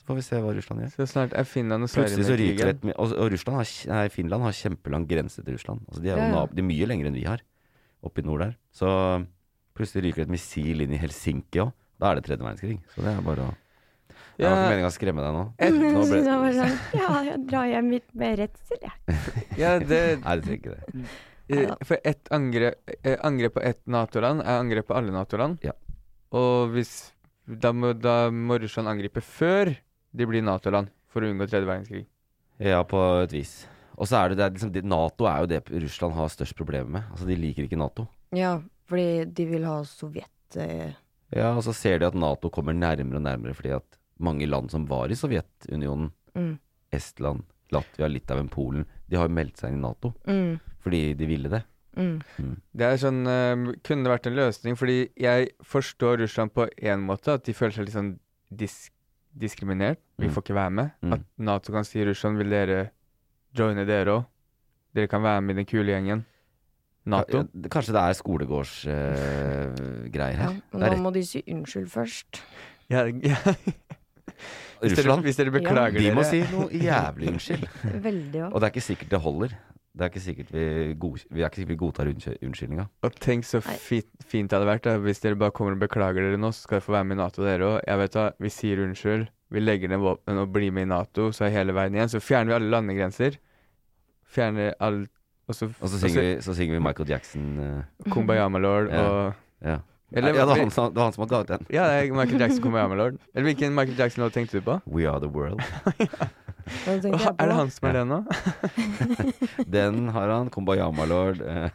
får vi se hva Russland gjør. Så snart er Finland og Sverige Plutselig så med i ryker krigen. et, mi- og, og Russland har, nei, Finland har kjempelang grense til Russland. Altså de er jo Ja, ja. nab, de er mye lenger enn vi har, oppe i nord der. Så plutselig ryker et missil inn i Helsinki også. Da er det tredje verdenskrig. Så det er bare å... Jeg har Ja. ikke meningen å skremme deg nå. Nå ble- synes jeg var sånn, ja, jeg drar hjem hit med redsel, jeg. Ja, det, Nei, det trenger ikke det. eh, for ett angrep, eh, angrep på ett NATO-land er angrep på alle NATO-land. Ja. Og hvis, da, må, da må Russland angripe før de blir NATO-land, for å unngå tredje verdenskrig. Ja, på et vis. Og så er det, det er liksom, det- NATO er jo det Russland har størst problemer med. Altså, de liker ikke NATO. Ja, fordi de vil ha Sovjet eh, Ja, og så ser de at NATO kommer nærmere og nærmere fordi at mange land som var i Sovjetunionen, mm, Estland, Latvia, Litauen, Polen, de har jo meldt seg inn i NATO mm, fordi de ville det. mm. Det er sånn, eh, kunne det vært en løsning, fordi jeg forstår Russland på en måte, at de føler seg litt sånn disk diskriminert. Vi Mm. får ikke være med. Mm. At NATO kan si Russland, vil dere joine dere også? Dere kan være med i den kule gjengen. NATO. Ja, det- kanskje det er skolegårdsgreier Ja, her. men Det da er må de si unnskyld først. Ja, ja. Hvis, dere, Russland, hvis dere beklager de må dere si noe jævlig unnskyld. Veldig Og òg. det er ikke sikkert det holder. Det er ikke sikkert vi, god, vi er ikke sikkert vi godtar unnsky- unnskyldninga. Og tenk så Nei. fint, fint det hadde vært da, hvis dere bare kommer og beklager dere nå, så skal dere få være med i NATO dere òg. Jeg vet da, vi sier unnskyld, vi legger ned våpen og blir med i NATO, så er hele verden igjen. Så fjerner vi alle landegrenser. Fjerner alt. Og så, Og så synger, vi, så synger vi Michael Jackson uh, Kumbaya my lord Ja. og ja. Eller- ja, det var han som, det var han som hadde gavet den. Ja, det er Michael Jackson Kumbaya my lord. Eller hvilken Michael Jackson-låt tenkte du på? We Are The World. Da tenkte jeg Er det på- han som er Ja. det nå? Den har han. Kumbaya my lord. eh.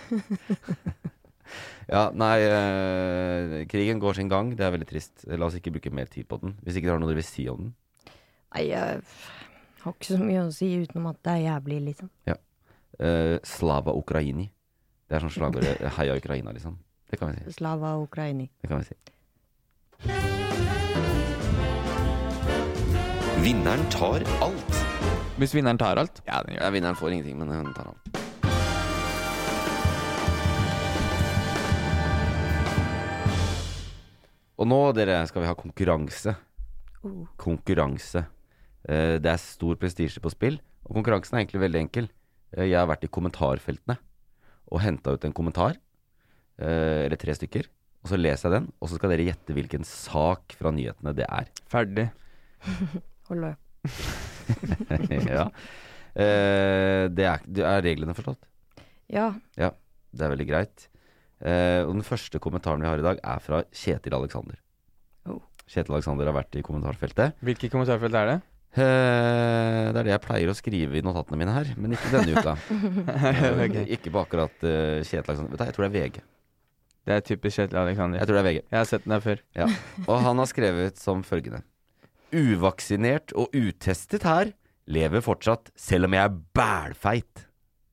Ja, nei eh, krigen går sin gang. Det er veldig trist. La oss ikke bruke mer tid på den. Hvis ikke dere har noe dere vil si om den. Nei, jeg har ikke så mye å si utenom at det er jævlig, liksom. Eh, Slava Ukraini. Det er sånn slagord. Heia Ukraina, liksom. Det kan vi si. Slava Ukraini. Det kan vi si. Vinneren tar alt. Hvis vinneren tar alt? Ja, den gjør Ja, vinneren får ingenting, men han tar alt. Og nå, dere, skal vi ha konkurranse. Oh. Konkurranse. Eh, det er stor prestisje på spill, og konkurransen er egentlig veldig enkel. Eh, jeg har vært i kommentarfeltene og henta ut en kommentar, eh, eller tre stykker, og så leser jeg den, og så skal dere gjette hvilken sak fra nyhetene det er. Ferdig. Hold opp. Ja. Eh, det, er, det er reglene forstått. Ja. Ja, det er veldig greit. Eh, og den første kommentaren vi har i dag er fra Kjetil Alexander. Oh. Kjetil Alexander har vært i kommentarfeltet. Hvilke kommentarfelt er det? Eh, det er det jeg pleier å skrive i notatene mine her, men ikke denne uka. Eh, Ok. Ikke på akkurat eh, Kjetil Alexander. Vet du, jeg tror det er V G. Det er typisk Kjetil Alexander. Jeg tror det er V G. Jeg har sett den der før. Ja. Og han har skrevet som følgende. Uvaksinert og utestet her lever fortsatt, selv om jeg er bælfeit.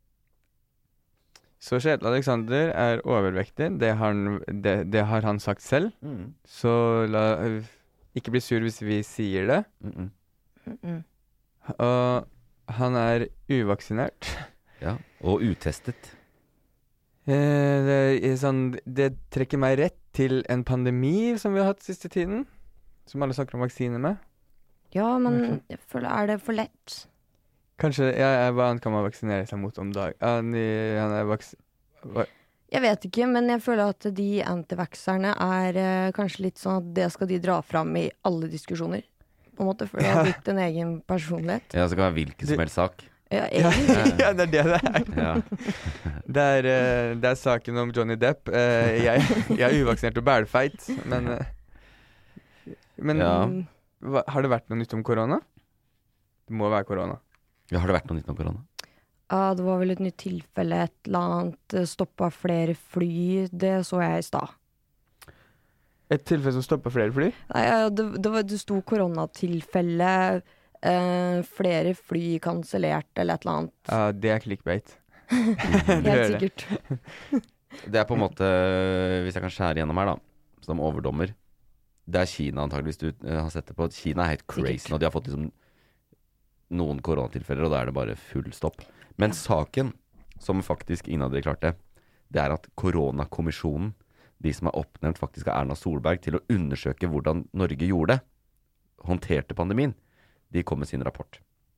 Så Kjetil Alexander er overvektig. Det har han, det, det har han sagt selv. Så la, ikke bli sur hvis vi sier det. Mm -mm. Mm-mm. Og han er uvaksinert. Ja. Og utestet. Eh, det, er sånn, det trekker meg rett til en pandemi som vi har hatt siste tiden. Som alle snakker om vaksiner med. Ja, men jeg føler, er det for lett? Kanskje, ja, hva annet kan man vaksinere seg mot om dag? Han, i- han er vaks... va- Jeg vet ikke, men jeg føler at de antivaxerne er eh, kanskje litt sånn at det skal de dra fram i alle diskusjoner. På en måte, for det har blitt en egen personlighet. Ja, så kan det være hvilken som helst sak. Ja, Ja, egentlig. ja, det er det det er. Ja. Det er, eh, det er saken om Johnny Depp. Eh, jeg, jeg er uvaksinert og bælfeit, men eh, Men Ja. Mm, hva, har det vært noe nytt om korona? Det må være korona. Ja, har det vært noe nytt om korona? ja, det var vel et nytt tilfelle, et eller annet. Stoppa flere fly. Det så jeg i stad. Et tilfelle som stopper flere fly? Nei, ja, det, det, var, det sto koronatilfelle, eh, flere fly kansellert, eller et eller annet. Ja, det er clickbait. Det Helt hører jeg. sikkert. Det er på en måte, hvis jeg kan skjære gjennom her da, som overdommer, det er Kina antageligvis du eh, har sett det på. Kina er helt crazy Sikkert. nå. De har fått liksom noen koronatilfeller, og da er det bare full stopp. Men saken, som faktisk ingen av dere klarte, det er at koronakommisjonen, de som er oppnevnt faktisk av Erna Solberg til å undersøke hvordan Norge gjorde det, håndterte pandemien, de kom med sin rapport.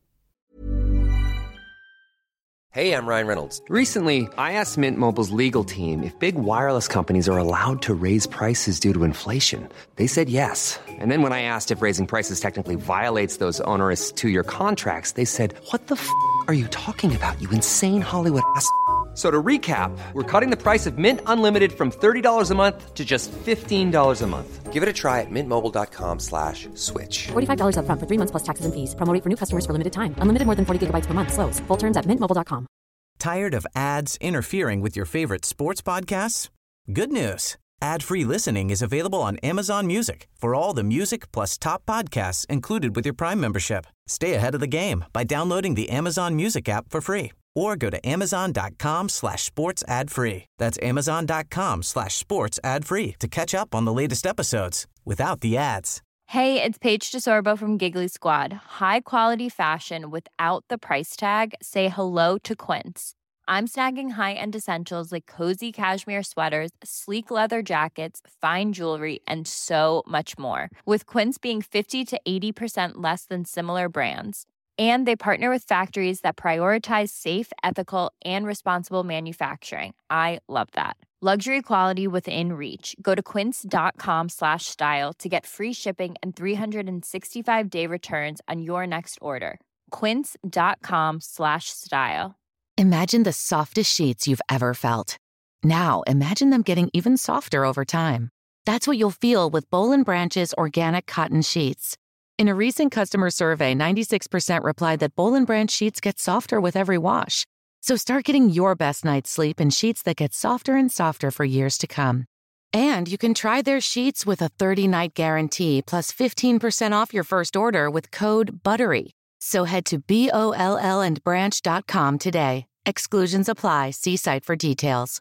Hey, I'm Ryan Reynolds. Recently, I asked Mint Mobile's legal team if big wireless companies are allowed to raise prices due to inflation. They said yes. And then when I asked if raising prices technically violates those onerous two-year contracts, they said, what the f*** are you talking about, you insane Hollywood ass f- So to recap, we're cutting the price of Mint Unlimited from thirty dollars a month to just fifteen dollars a month. Give it a try at mintmobile.com slash switch. forty-five dollars up front for three months plus taxes and fees. Promo rate for new customers for limited time. Unlimited more than forty gigabytes per month. Slows full terms at mint mobile dot com. Tired of ads interfering with your favorite sports podcasts? Good news. Ad-free listening is available on Amazon Music for all the music plus top podcasts included with your Prime membership. Stay ahead of the game by downloading the Amazon Music app for free or go to amazon.com slash sports ad free. That's amazon.com slash sports ad free to catch up on the latest episodes without the ads. Hey, it's Paige DeSorbo from Giggly Squad. High quality fashion without the price tag. Say hello to Quince. I'm snagging high-end essentials like cozy cashmere sweaters, sleek leather jackets, fine jewelry, and so much more. With Quince being fifty to eighty percent less than similar brands. And they partner with factories that prioritize safe, ethical, and responsible manufacturing. I love that. Luxury quality within reach. Go to quince.com slash style to get free shipping and three sixty-five day returns on your next order. Quince.com slash style. Imagine the softest sheets you've ever felt. Now, imagine them getting even softer over time. That's what you'll feel with Boll and Branch's organic cotton sheets. In a recent customer survey, ninety-six percent replied that Boll and Branch sheets get softer with every wash. So start getting your best night's sleep in sheets that get softer and softer for years to come. And you can try their sheets with a thirty-night guarantee plus fifteen percent off your first order with code BUTTERY. So head to B O L L and branch dot com today. Exclusions apply. See site for details.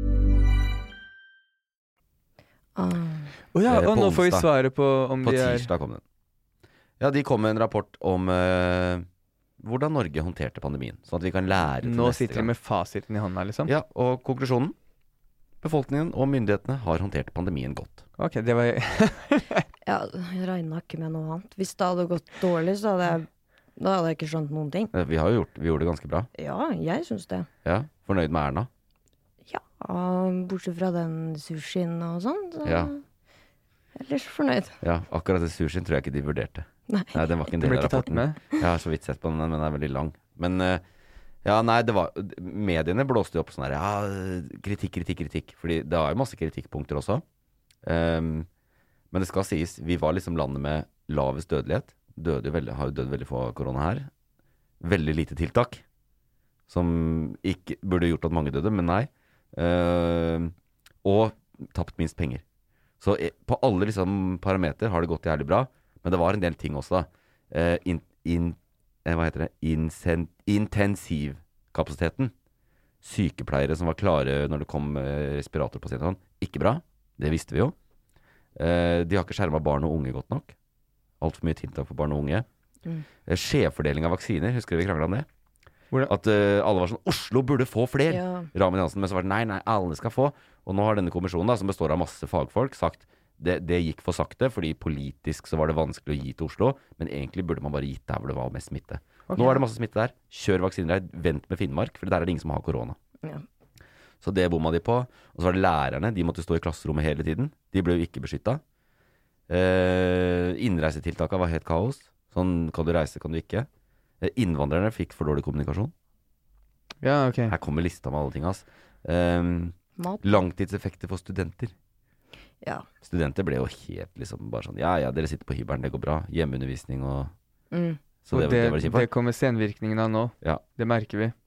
Um, Å ja, Eh, og på nå får vi onsdag. svaret på om På de er tirsdag kom den. Ja, de kom med en rapport om eh, hvordan Norge håndterte pandemien, sånn at vi kan lære til Nå neste sitter de gang. med fasiten i hånda, liksom? Ja, og konklusjonen? Befolkningen og myndighetene har håndtert pandemien godt. Ok, det var ja, jeg regna ikke med noe annet. Hvis det hadde gått dårlig, så hadde jeg Da hadde jeg ikke skjønt noen ting. Eh, Vi har jo gjort, vi gjorde det ganske bra. Ja, jeg syns det. Ja, fornøyd med Erna. Ja, bortsett fra den sushien og sånn. Så Ja. ellers fornøyd. Ja, akkurat det sushien tror jeg ikke de vurderte. Nei. Nei, den var ikke en Det del ble av ikke tatt rapporten. med. Jeg har så vidt sett på den, men den er veldig lang. Men eh, ja, nei, det var mediene blåste jo opp sånn her, ja, kritikk, kritikk, kritikk. Fordi det var jo masse kritikkpunkter også. Um, men det skal sies, vi var liksom landet med lavest dødelighet. Døde jo veldig, har jo dødd veldig få av korona her. Veldig lite tiltak. Som ikke burde gjort at mange døde, men nei. Uh, og tapt minst penger. Så eh, på alle liksom parameter har det gått jævlig bra. Men det var en del ting også da. Uh, in, in, eh, hva heter det? Insen, intensivkapasiteten. Sykepleiere som var klare når det kom uh, respiratorpasienter. Ikke bra. Det visste vi jo. Uh, de har ikke skjermet barn og unge godt nok. Alt for mye tiltak for barn og unge. Mm. Uh, skjevfordeling av vaksiner. Husker du vi kranglet om det? Hvordan? At uh, alle var sånn, Oslo burde få flere. Ja. Ramen Jansen, men så var det nei, nei, alle skal få. Og nå har denne kommisjonen da, som består av masse fagfolk, sagt det, det gikk for sakte, fordi politisk så var det vanskelig å gi til Oslo, men egentlig burde man bare gitt der hvor det var mest smitte. Okay. Nå er det masse smitte der. Kjør vaksiner der, vent med Finnmark, for der er det ingen som har korona. Ja. Så det bomma de på. Og så var det lærerne, de måtte stå i klasserommet hele tiden. De ble jo ikke beskyttet. Eh, innreisetiltakene var helt kaos. Sånn, kan du reise, kan du ikke. Eh, innvandrerne fikk for dårlig kommunikasjon. Ja, ok. Her kommer lista med alle ting, ass. Eh, langtidseffekter for studenter. Ja. Studenter ble jo helt liksom bare sånn, ja, ja, dere sitter på hybelen, det går bra. Hjemmeundervisning og... Mm. Så det, Og det, det var det kjipt for. det kommer senvirkningen av nå. Ja. Det merker vi.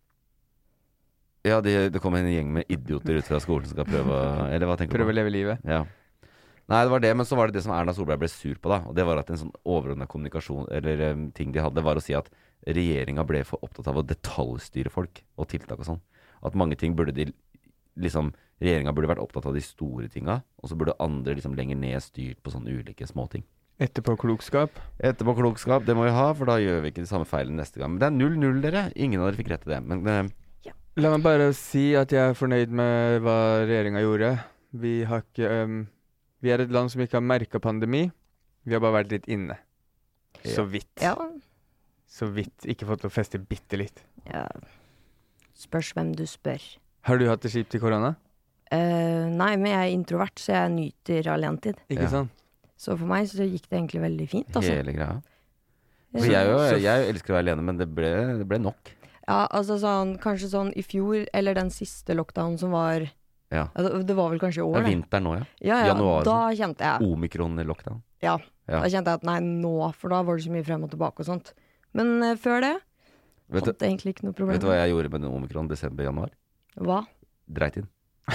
Ja, det, det kommer en gjeng med idioter ut fra skolen som skal prøve å- Eller hva tenker du på? Prøve å leve livet. Ja. Nei, det var det, men så var det det som Erna Solberg ble sur på da. Og det var at en sånn overordnet kommunikasjon, eller um, ting de hadde, var å si at regjeringen ble for opptatt av å detaljstyre folk og tiltak og sånn. At mange ting burde de liksom, regjeringen burde vært opptatt av de store tinga, og så burde andre liksom lenger ned styrt på sånne ulike småting. Etterpåklokskap. Etterpåklokskap, det må vi ha, for da gjør vi ikke de samme feilene neste gang. Men det er null null, dere. Ingen av dere fikk rett til det. Men uh, La meg bare si at jeg er fornøyd med hva regjeringen gjorde. Vi har ikke um, Vi er et land som ikke har merket pandemi. Vi har bare vært litt inne. Så vidt. Ja. Så vidt. Ikke fått å feste bitte litt. ja. Spørs hvem du spør. Har du hatt det kjipt i korona? Eh, nei, men jeg er introvert, så jeg nyter alenetid. Ikke Ja. sant? Så for meg så gikk det egentlig veldig fint, altså. Hele greia. Ja. For jeg, jo, jeg elsker å være alene, men det ble, det ble nok. Ja, altså sånn, kanskje sånn i fjor, eller den siste lockdown som var Ja. ja, det, det var vel kanskje i Det år, er det. vinter nå, ja. Ja, ja, Januar. da kjente jeg Omikron-lockdown. Ja, Ja. da kjente jeg at nei, nå, for da var det så mye frem og tilbake og sånt. Men eh, før det Vet du, hadde jeg egentlig ikke noe problem. vet du hva jeg gjorde med den omikron desember-januar? Hva? Dreit inn.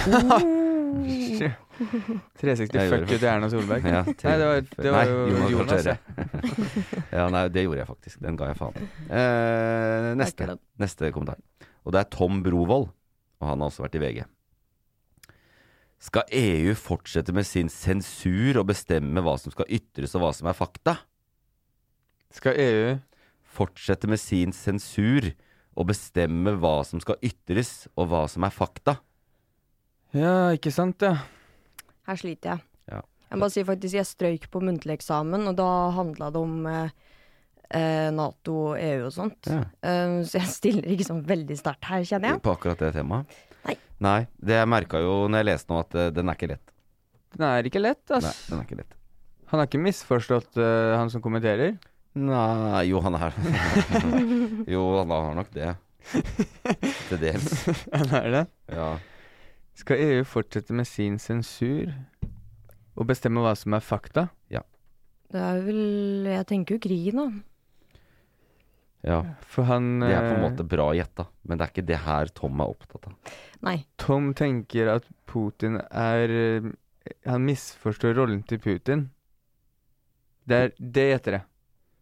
tre seksti Jeg gjorde fuck ut til Erna Solberg. Ja, Nei, det var, det var Nei, jo Jonas Jonas, Gahr ja. Støre. Ja, nei, det gjorde jeg faktisk. Den ga jeg faen i. Eh, neste, Takk for det. neste kommentar. Og det er Tom Brovold, og han har også vært i V G. Skal E U fortsette med sin sensur og bestemme hva som skal ytres og hva som er fakta? Skal E U Fortsette med sin sensur og bestemme hva som skal ytres og hva som er fakta? Ja, ikke sant, ja. Her sliter jeg. Ja. Jeg må bare si faktisk, jeg strøyk på muntlig eksamen, og da handlet det om eh, eh, NATO, E U og sånt. Ja. Eh, så jeg stiller ikke sånn veldig sterkt her, kjenner jeg. På akkurat det temaet? Nei. Nei, det jeg merket jo når jeg leste nå at uh, den er ikke lett. Den er ikke lett, ass. Nei, den er ikke lett. Han har ikke misforstått uh, han som kommenterer. Nei, jo han er Jo, han har nok det. Til dels. Han er det. Ja. Skal E U fortsette med sin sensur og bestemme hva som er fakta? Det er vel, jeg tenker jo krigen da. ja. For han Det er på en eh, måte bra gjetta, men det er ikke det her Tom er opptatt av. Nei, Tom tenker at Putin er eh, Han misforstår rollen til Putin. Det er det gjetter jeg.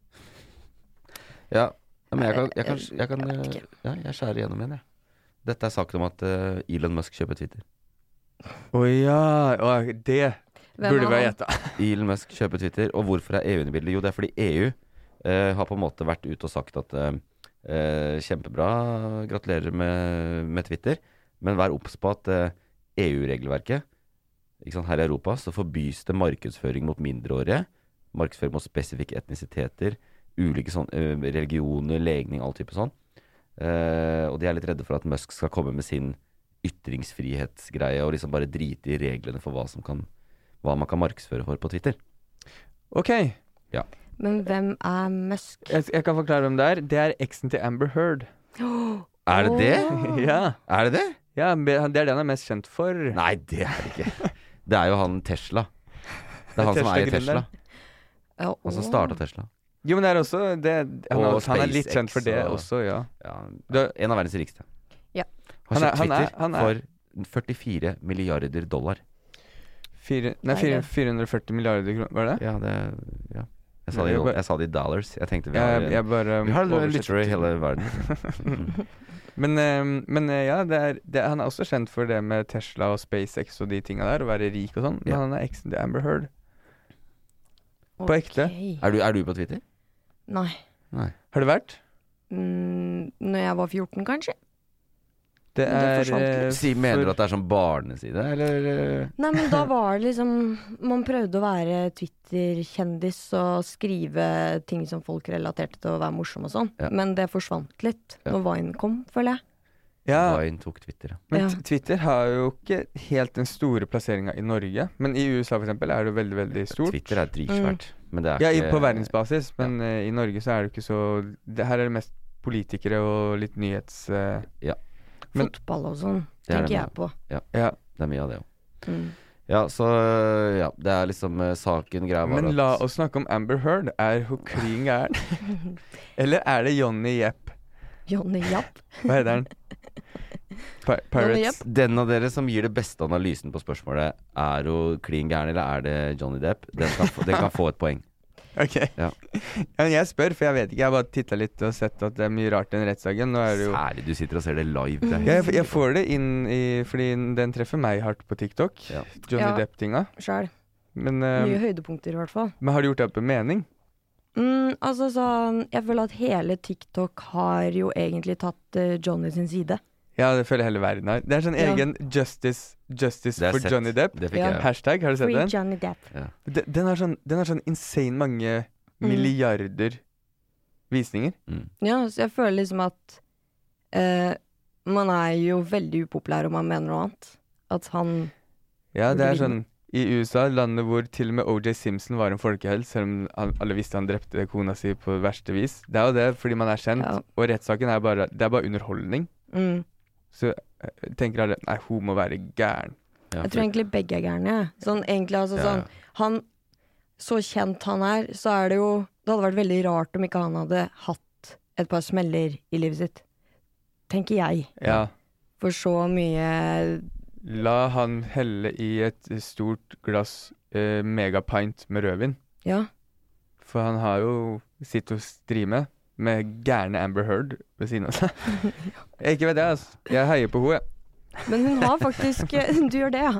Ja, ja, men jeg kan, jeg kan, jeg kan, Jeg vet eh, ikke. ja, jeg skjærer gjennom igjen, jeg. Dette er saken om at eh, Elon Musk kjøper Twitter. Å ja, å, det hvem burde er vi ha han? gjetta. Elon Musk kjøper Twitter, og hvorfor er E U inne i bildet? Jo, det er fordi E U eh, har på en måte vært ute og sagt at eh, eh, kjempebra, gratulerer med, med Twitter, men vær obs på at eh, E U-regelverket, ikke sant, her i Europa, så forbys det markedsføring mot mindreårige, markedsføring mot spesifikke etnisiteter, ulike sånn, eh, religioner, legning, all type sånn. Eh, og de er litt redde for at Musk skal komme med sin ytringsfrihetsgreie og liksom bare drite i reglene for hva som kan hva man kan markedsføre for på Twitter. Ok, Men hvem er Musk? jeg, jeg kan forklare hvem det er. Det er eksen til Amber Heard. Er det det? Ja, Er det det? ja, det er det han er mest kjent for. Nei, det er det ikke. Det er jo han Tesla. Det er han som eier Tesla-gründeren. Tesla. Ja, Han som å. startet Tesla. Jo, men det er også det, han, Og er, han er litt SpaceX kjent for det og- også, ja. Ja, Det- en av verdens rikeste. Ja. Har Han er- kjøpt han er- Twitter han er- for førtifire milliarder dollar. Fire, nei, Nei, fire, det- fire hundre og førti milliarder kroner, var det? Ja, det ja. Jeg sa det, Jeg i- bare- jeg sa det i dollars. Jeg tenkte vi har, Jeg, jeg bare vi har oversetter lyttere i til- hele verden. Mm. Men, eh, men eh, ja, det er, det, han er også kjent for det med Tesla og SpaceX og de tinga der, å være rik og sånn. Men Ja. han er eksen til Amber Heard. På ekte. Ok. Er, du, er du på Twitter? Nei. Nei. Har det vært? Mm, når jeg var fjorten, kanskje? Det Men det er forsvant litt. eh, Si, mener du for- at det er sånn barneside, eller? eh? Nei, men da var det liksom Man prøvde å være Twitter-kjendis og skrive ting som folk relaterte til å være morsom og sånn. Ja. Men det forsvant litt Ja. når Vine kom, føler jeg. Ja, Vine tok Twitter, ja. men Ja. t- Twitter har jo ikke helt den store plasseringa i Norge. Men i U S A for eksempel er det jo veldig, veldig stort. Twitter er dritsvært. Men det er Ja, i, ikke på verdensbasis, men eh, i Norge så er det ikke så det, Her er det mest politikere og litt nyhets... eh, Men- Fotball og sånn, Det er det tenker jeg med- på. ja. Det er mye av det òg. Mm. Ja, så ja. Det er liksom eh, saken greia var Men at la oss snakke om Amber Heard. Er hun klin gæren? Eller er det Johnny Jepp? Johnny Japp. Hva heter han? Pi- Johnny Pirates? Depp. Den av dere som gir det beste analysen på spørsmålet, er hun klin gæren eller er det Johnny Depp, den kan, få, den kan få et poeng. Ok. Ja. Ja, men jeg spør, for jeg vet ikke. Jeg har bare titta litt og sett at det er mye rart i den rettssaken. Nå er det jo Særlig du sitter og ser det live. Det er ja, helt jeg, jeg får det inn i Fordi den treffer meg hardt på TikTok. Ja. Johnny Ja. Depp-tinga. Sjæl. Men, Mye eh, høydepunkter, i hvert fall. men har du gjort deg opp en mening? Mm, altså sånn Jeg føler at hele TikTok har jo egentlig tatt eh, Johnny sin side. Ja, det føler hele verden har. Det er sånn Ja. egen justice, justice Det er for sett. Johnny Depp. Det fikk Ja. jeg. Hashtag, har du sett Free den? Johnny Depp. Den, den, har sånn, den har sånn insane mange milliarder visninger. Mm. Ja, så jeg føler liksom at eh, man er jo veldig upopulær om man mener noe annet. At han Ja, det er burde sånn i U S A, landet hvor til og med O J Simpson var en folkehelt, selv om al- alle visste han drepte kona si på verste vis. Det er jo det, fordi man er kjent, Ja. og rettssaken er bare, det er bare underholdning. mm. Så eh, tenker alle, nei, hun må være gæren. Ja, Jeg tror egentlig begge er gærne. jeg. Sånn, egentlig, altså, Ja, sånn, ja. han, så kjent han er, så er det jo Det hadde vært veldig rart om ikke han hadde hatt et par smeller i livet sitt. Tenker jeg. Ja. For så mye La han helle i et stort glass eh, megapint med rødvin. Ja. For han har jo sitt å streame med gærne Amber Heard ved siden av seg. Jeg ikke vet det, altså. Jeg heier på henne, jeg. Men hun har faktisk Du gjør det, ja.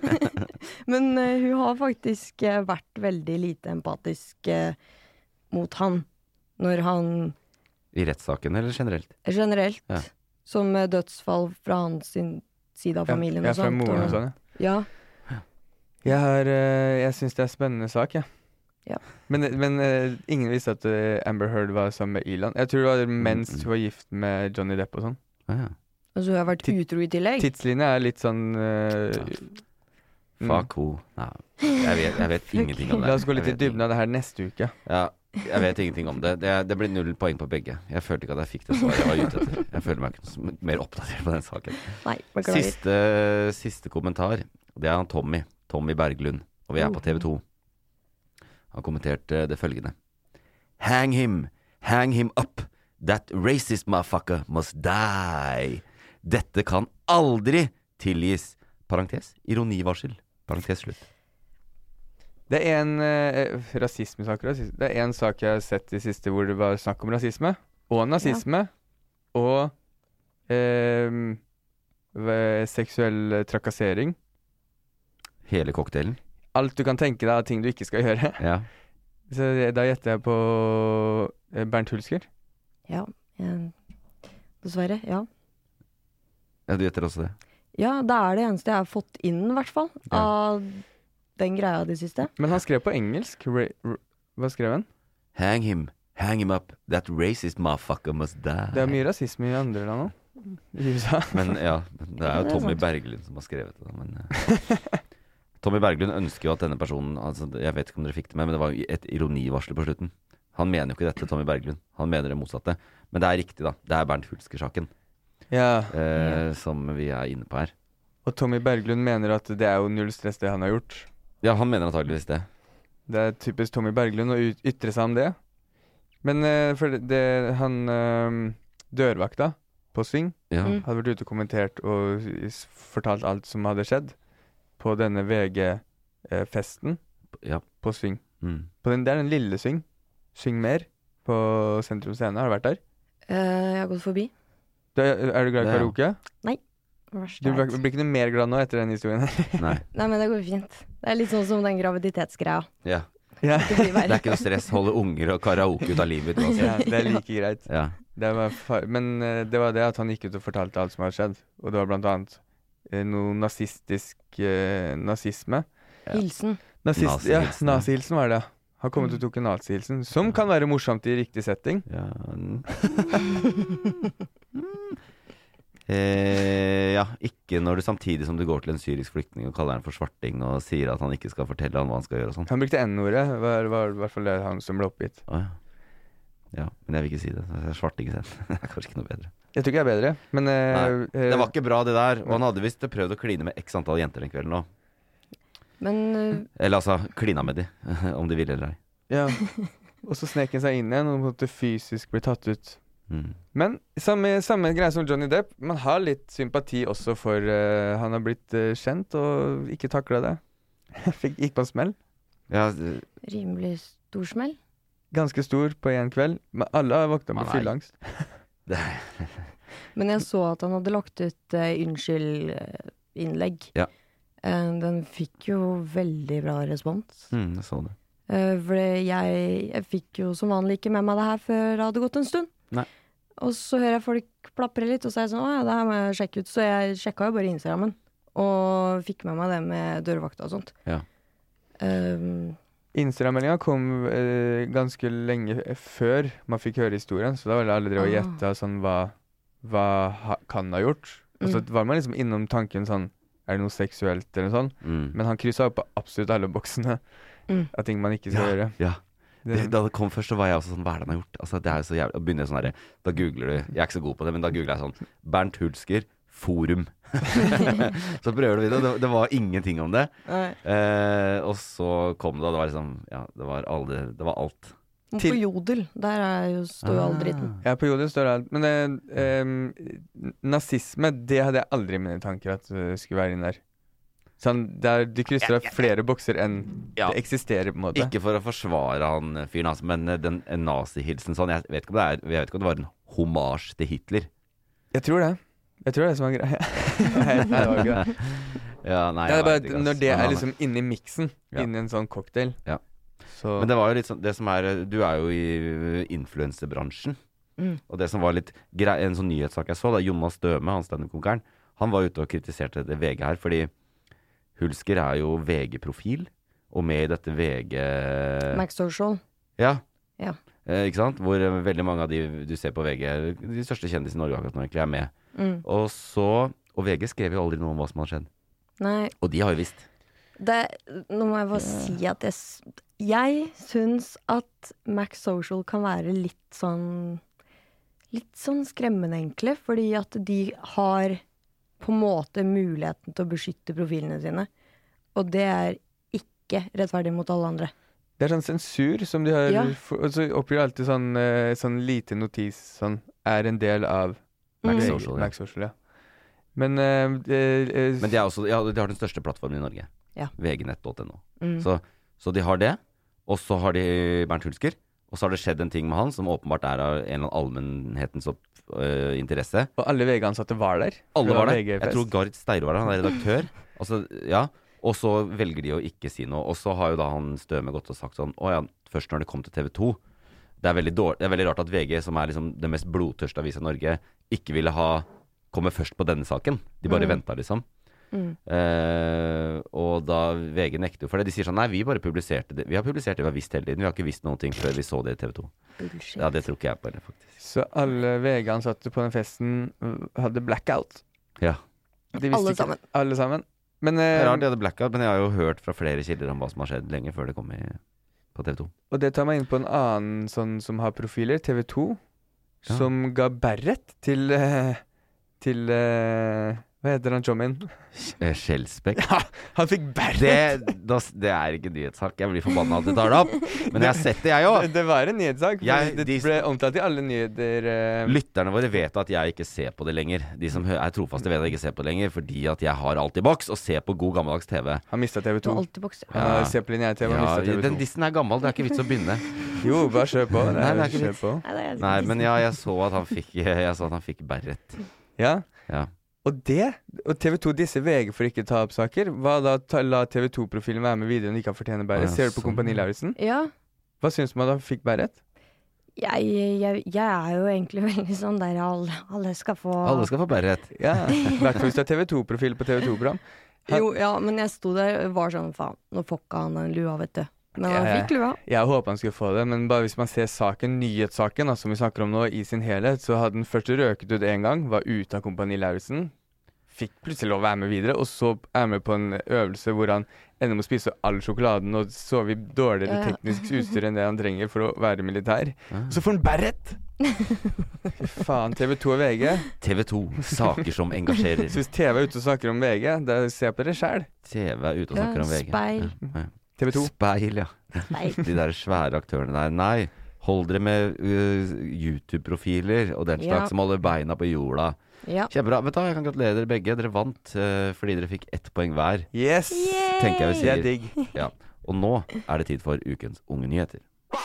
Men eh, hun har faktisk eh, vært veldig lite empatisk eh, mot han. Når han I rettssaken eller generelt? generelt, Ja. som med dødsfall fra hans sin side av familien ja, og fra sånt. moren og og- sånn, ja. Ja. Jeg, har, eh, jeg syns det er en spennende sak, jeg. Ja. Men, men eh, ingen visste at eh, Amber Heard var sammen med Elon. Jeg tror det var mens hun var gift med Johnny Depp og sånn. Ah, ja. Og så har jeg vært Titt- utro i tillegg. Tidslinja er litt sånn eh, mm. Fuck ho. Nei, jeg vet, jeg vet ingenting om det. La oss gå litt i Jeg vet dybden av det her neste uke. Ja, jeg vet ingenting om det. Det, er- det blir null poeng på begge. Jeg følte ikke at jeg fikk det svaret jeg var ute etter. Jeg føler meg ikke som- mer oppdatert på den saken. Nei, beklager. Siste, siste kommentar. Det er han Tommy. Tommy Berglund. Og vi er på T V to. Han kommenterte det følgende. Hang him. Hang him up. That racist motherfucker must die. Dette kan aldri tilgis. Parentes. Ironivarsel. Parentes slutt. Det er en eh, rasismesak rasis- Det er en sak jeg har sett i siste hvor det var snakk om rasisme og nazisme og eh, ve- seksuell trakassering. Hele cocktailen. Alt du kan tenke deg av ting du ikke skal gjøre. Ja. Så da gjetter jeg på eh, Bernt Hulsker. Ja. eh, Dessverre, ja. Ja, du gjetter også det. Ja, det er det eneste jeg har fått inn, i hvert fall. Ja. Av den greia de siste. Men han skrev på engelsk. Ra ra hva skrev han? Hang him. Hang him up. That racist motherfucker must die. Det er mye rasisme i andre land òg. I U S A. Men ja, men det er jo Ja, det er Tommy sant. Berglund som har skrevet det. Men, eh, Tommy Berglund ønsker jo at denne personen altså, jeg vet ikke om dere fikk det med, men det var jo et ironivarsel på slutten. Han mener jo ikke dette, Tommy Berglund. Han mener det motsatte. Men det er riktig, da. Det er Bernt Hulsker-saken Ja. eh, som vi er inne på her. Og Tommy Berglund mener at det er jo null stress det han har gjort. Ja, han mener antageligvis det. Det er typisk Tommy Berglund å ut ytre seg om det. Men eh, for det, det han eh, dørvakta på Sving Ja. Mm. hadde vært ute og kommentert og s- fortalt alt som hadde skjedd på denne V G-festen Ja. på Sving. Mm. På den, det er den lille Sving. Syng mer på Sentrum Scene. Har du vært der? Eh, jeg har gått forbi. Du, er du glad i Ja. karaoke? Verst Du jeg blir vet. blir ikke noe mer glad nå etter den historien her? Nei. Nei, men det går fint. Det er litt sånn som den graviditetsgreia. Ja. Ja. Det blir Det er verre. ikke noe stress. Holde unger og karaoke ut av livet. ja, uansett. det er like greit. Ja. Det var fa men eh, det var det at han gikk ut og fortalte alt som hadde skjedd. Og det var blant annet eh, noe nazistisk eh, nazisme. Hilsen. Nazist, ja, Nazihilsen, ja. nazihilsen var det. Han kom ut og tok en nazihilsen, som kan være morsomt i riktig setting. Ja, mm. eh, ja, ikke når du samtidig som du går til en syrisk flyktning og kaller han for svarting og sier at han ikke skal fortelle han hva han skal gjøre og sånn. Han brukte N-ordet, var, var i hvert fall det han som ble oppgitt. Å, ja. ja, men jeg vil ikke si det. Det er svarting selv. Det er kanskje ikke noe bedre. Jeg tror ikke det er bedre, men eh, Nei, eh, det var ikke bra det der. Og han hadde visst prøvd å kline med x antall jenter den kvelden òg. Men eh, Eller altså, klina med de, om de ville eller ei. Ja. Og så snek han seg inn igjen og måtte fysisk bli tatt ut. Mm. Men samme, samme greie som Johnny Depp. Man har litt sympati også for eh, han har blitt eh, kjent og ikke takla det. Fikk, gikk på en smell. Ja, det- rimelig stor smell. Ganske stor på én kveld. Men alle har våkna Man med er- fylleangst. det Men jeg så at han hadde lagt ut uh, unnskyld-innlegg. Ja. Eh, den fikk jo veldig bra respons. mm, jeg så det. Uh, for jeg, jeg fikk jo som vanlig ikke med meg det her før det hadde gått en stund. Nei. Og så hører jeg folk plapre litt, og så er jeg sånn, å ja, det her må jeg sjekke ut. Så jeg sjekka jo bare Instagrammen, og fikk med meg det med dørvakta og sånt. Ja. Um, Instagram-meldingen kom eh, ganske lenge før man fikk høre historien, så da var det alle drev og gjette sånn hva, hva ha, kan ha gjort. Og så var man liksom innom tanken sånn, er det noe seksuelt eller noe sånt? Mm. Men han krysset opp på absolutt alle boksene mm. av ting man ikke skal ja, gjøre. Ja, det, da det kom først så var jeg også sånn, hva er det han har gjort? Altså det er jo så jævlig, å begynne sånn her, da googler du, jeg er ikke så god på det, men da googler jeg sånn, Bernt Hulsker, forum. Så prøver du videre, det, det var ingenting om det. Eh, og så kom det, og det var liksom, ja, det var, aldri, det var alt. På Jodel, der er jo, står jo all dritten. Ja, på Jodel står det alt. Men eh, eh, nazisme, det hadde jeg aldri i mine tanker at det skulle være inn der. Sånn, der du krysser av flere bokser enn ja. Det eksisterer på en måte. Ikke for å forsvare han fyren, altså, men den nazi-hilsen sånn, jeg vet ikke om det er, jeg vet ikke om det var en hommage til Hitler. Jeg tror det. Jeg tror det er som en greie. Nei, det var ikke det. Ja, nei, det er bare ikke, når det er liksom inni miksen, ja. Inni en sånn cocktail. Ja. Så. Men det var jo litt sånn, det som er, du er jo i influencerbransjen, mm. og det som var litt grei, en sånn nyhetssak jeg så, da Jonas Døme, han stand-up-konkeren, han var ute og kritiserte det V G her, fordi Hulsker er jo V G-profil, og med i dette V G... Max Social. Ja. Ja. Eh, ikke sant? Hvor eh, veldig mange av de du ser på V G, de største kjendisene i Norge akkurat nå egentlig er med. Mm. Og så, og V G skrev jo aldri noe om hva som hadde skjedd. Nei. Og de har jo visst. Det, nå må jeg bare si at jeg, jeg synes at Max Social kan være litt sånn, litt sånn skremmende egentlig, fordi at de har på en måte muligheten til å beskytte profilene sine, og det er ikke rettferdig mot alle andre. Det er sånn sensur som de har, ja. for, og så oppgir alltid sånn, uh, sånn lite notis, sånn, er en del av Max mm. Social, ja. Max Social, ja. Men, uh, uh, Men de, er også, ja, de har den største plattformen i Norge. Ja. V G nett punktum no. Mm. Så, så de har det, og så har de Bernt Hulsker, og så har det skjedd en ting med han som åpenbart er av en eller annen allmennhetens opp, øh, interesse. Og alle V G-ansatte var der? Alle var der. Jeg tror Gard Steiro var der, han er redaktør. Altså, ja. Og så velger de å ikke si noe. Og så har jo da han Støme gått og sagt sånn, å ja, først når det kom til T V to, det er veldig, dårlig, det er veldig rart at V G, som er liksom det mest blodtørste avisa i Norge, ikke ville ha komme først på denne saken. De bare mm. ventet liksom. Mm. Uh, og da V G nekter jo for det. De sier sånn, nei, vi bare publiserte det. Vi har publisert det vi har visst hele tiden. Vi har ikke visst noen ting før vi så det i T V to. Bullshit. Ja, det tror ikke jeg på det, faktisk. Så alle V G-ansatte på den festen hadde blackout? Ja. Alle sammen. Ikke, alle sammen. Men, uh, det er rart de hadde blackout, men jeg har jo hørt fra flere kilder om hva som har skjedd lenge før det kom i, på T V to. Og det tar meg inn på en annen sånn som har profiler, T V to, ja. Som ga Barrett til uh, til uh, hva heter han, Jomin? Skjelsbekk. Ja, han fikk Barrett. Det, da, det er ikke nyhetssak. Jeg blir forbannet at de tar det opp. Men jeg har sett det, jeg også. Det, det var en nyhetssak. Jeg, det de, ble omtalt i alle nyheter. Uh... Lytterne våre vet at jeg ikke ser på det lenger. De som er trofaste vet at jeg ikke ser på det lenger, fordi at jeg har alt i boks og ser på god gammeldags T V. Han mistet T V to. Alt i boks. Ja. Han ser på linjær T V, han ja, mistet T V to. Den dissen er gammel, det er ikke vits å begynne. Jo, bare kjør på. Nei, det er ikke vits. På. Nei, Nei, men ja, jeg så at han fikk, jeg så at han fikk Barrett. Ja? Ja. Og det, og T V to disse V G for ikke ta opp saker. Hva da, ta, la T V to-profilen være med videre når de ikke har fortjent Barrett? Ja, ser du på Kompani Lauritzen? Ja. Hva synes man da fikk Barrett? Jeg, jeg, jeg er jo egentlig veldig sånn der alle, alle skal få Alle skal få Barrett. Ja, hvertfall hvis du har T V to-profil på T V to-program. Jo, ja, men jeg sto der og var sånn, faen, nå får ikke han en lua, vet du. Men han ja, fikk lua. Jeg håper han skulle få det, men bare hvis man ser saken, nyhetssaken, da, som vi snakker om nå, i sin helhet, så hadde den først røket ut en gang, var ute av Kompani Lauritzen, fikk plutselig lov å være med videre, og så er med på en øvelse hvor han ender med å spise all sjokoladen og sove i dårligere ja. teknisk utstyr enn det han trenger for å være militær. Ja. Så får han Barrett! Fy faen, T V to og V G. T V to, saker som engasjerer. Så hvis T V er ute og snakker om V G, da ser jeg på det selv. T V er ute og snakker ja, om V G. Speil. Ja. T V to. Speil, ja. Speil. De der svære aktørene der. Nei, hold dere med uh, YouTube-profiler og den slags ja. som holder beina på jorda. Ja. Kjempebra. Vet du, jeg kan gratulere dere begge. Dere vant uh, fordi dere fikk ett poeng hver. Yes! Yay! Tenker jeg vi sier. Det er digg. Ja. Og nå er det tid for ukens unge nyheter.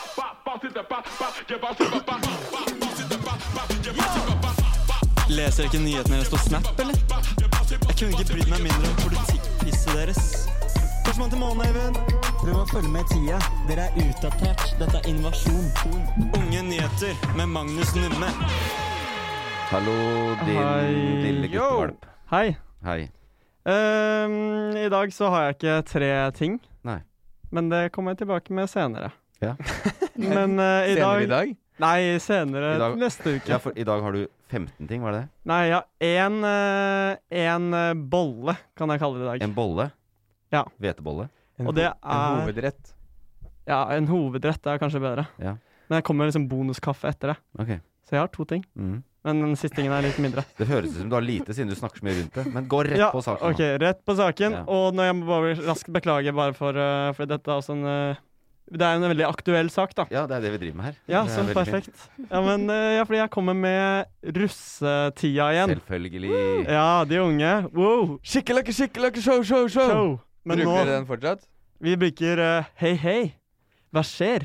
Leser ikke nyhetene deres på Snap, eller? Jeg kunne ikke brydd meg mindre om politikkpisset deres. Førstemann til månen, Eivind. Prøv å følge med i tida. Dere er utdatert. Dette er innovasjon. Unge nyheter med Magnus Numme. Hallo, din Hei. lille guttevalp. Hei. Hei. Um, I dag så har jeg ikke tre ting. Nei. men det kommer jeg tilbake med senere. Ja. Men uh, i Senere dag, i dag? Nei, senere I dag- neste uke. Ja, for i dag har du femten ting, var det det? Nei, ja, en, uh, en uh, bolle kan jeg kalle det i dag. En bolle? Ja. Hvetebolle? Og det En er hovedrett. Ja, en hovedrett er kanskje bedre. Ja. Men jeg kommer med liksom bonuskaffe etter det. Ok. Så jeg har to ting. Mhm. Men den siste tingen er litt mindre. Det høres ut som du har lite siden du snakker så mye rundt det. Men gå rett Ja, på saken. ok, rett på saken. Ja. Og når jeg må bare raskt beklage bare for, uh, for dette er også en uh, det er en veldig aktuell sak, da. Ja, det er det vi driver med her. Ja, Det er så veldig perfekt. Ja, men uh, ja, fordi jeg kommer med russetida igjen. Selvfølgelig. Ja, de unge. Wow! Skikkelakke, skikkelakke, show, show, show! Show. Men Bruker nå dere den fortsatt? Vi bruker uh, hei, hei. Hva skjer?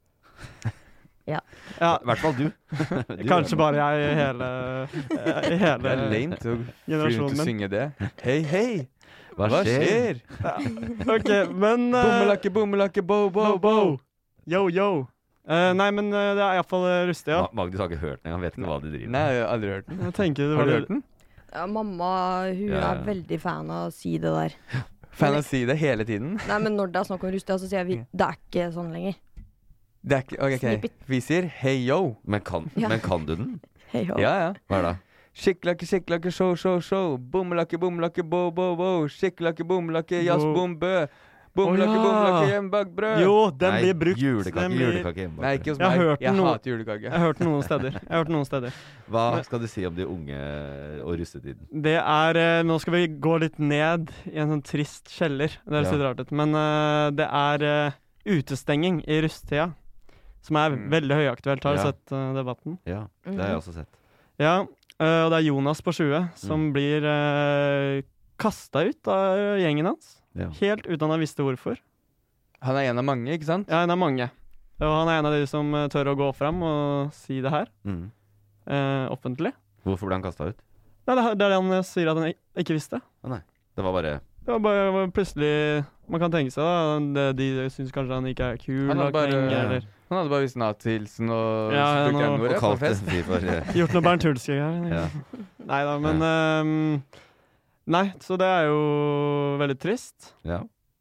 Ja. Ja, I hvert fall du. Du kanskje gjør det. bare jeg i hele, i Det hele er lame til å fly rundt generasjonen og min. synge det. Hei, hei! Hva Hva skjer? skjer? Ok, men uh, Bommelakke, bommelakke, bo, bo, bo. Yo, yo. Uh, nei, men uh, det er iallfall uh, rustig, ja. Ma- Magnus har ikke hørt den engang, vet ikke hva de driver Nei, med. jeg har aldri hørt den. Jeg tenker det Har var du det- hørt den? Ja, mamma hun Ja, ja. er veldig fan av å si det der. Fan av å si det hele tiden? Nei, men når det er snakk om rustia, så sier jeg vi, det er ikke sånn lenger. Det er ikke, ok, Snip ok. Vi sier hei yo. Men kan, Ja. men kan du den? Hei, ho. Ja, ja. Hva er det? Skikkelakke, skikkelakke, show, show, show. Bommelakke, bommelakke, bo, bo, bo. Skikkelakke, bommelakke, jazz, Bo. bom, bø. Bommelakke, Å, ja. bommelakke, hjemmebakt brød. Jo, den Nei, blir brukt. Julekake, Den blir- julekake hjemme. Nei, ikke hos Jeg har meg. hørt Jeg noe- hater julekake. Jeg har hørt den noen steder. Jeg har hørt den noen steder. Hva skal du si om de unge og russetiden? Det er eh, Nå skal vi gå litt ned i en sånn trist kjeller. Det høres Ja. litt rart ut. Men eh, det er eh, utestenging i russetida. Som er Mm. veldig høyaktuelt. Har du Ja. sett eh, debatten? Ja, det har jeg også sett. Ja. eh, og det er Jonas på tjue som Mm. blir uh, kasta ut av gjengen hans. Ja. Helt uten han visste hvorfor. Han er en av mange, ikke sant? Ja, han er mange. Og han er en av de som eh, tør å gå fram og si det her Mm. eh, offentlig. Hvorfor ble han kasta ut? Nei, det, er- det er det han eh, sier at han ik- ikke visste. Det var bare Det var bare var plutselig Man kan tenke seg da det, De syns kanskje han ikke er kul Han har nok bare- lenger, eller Han hadde bare vist Nazi-hilsen og Ja, ja, brukt nå- N-ordet og på kalt fest. det for eh, gjort noe Bernt Hulsker her. ja. Nei da, men ehm, Nei, så det er jo veldig trist. ja.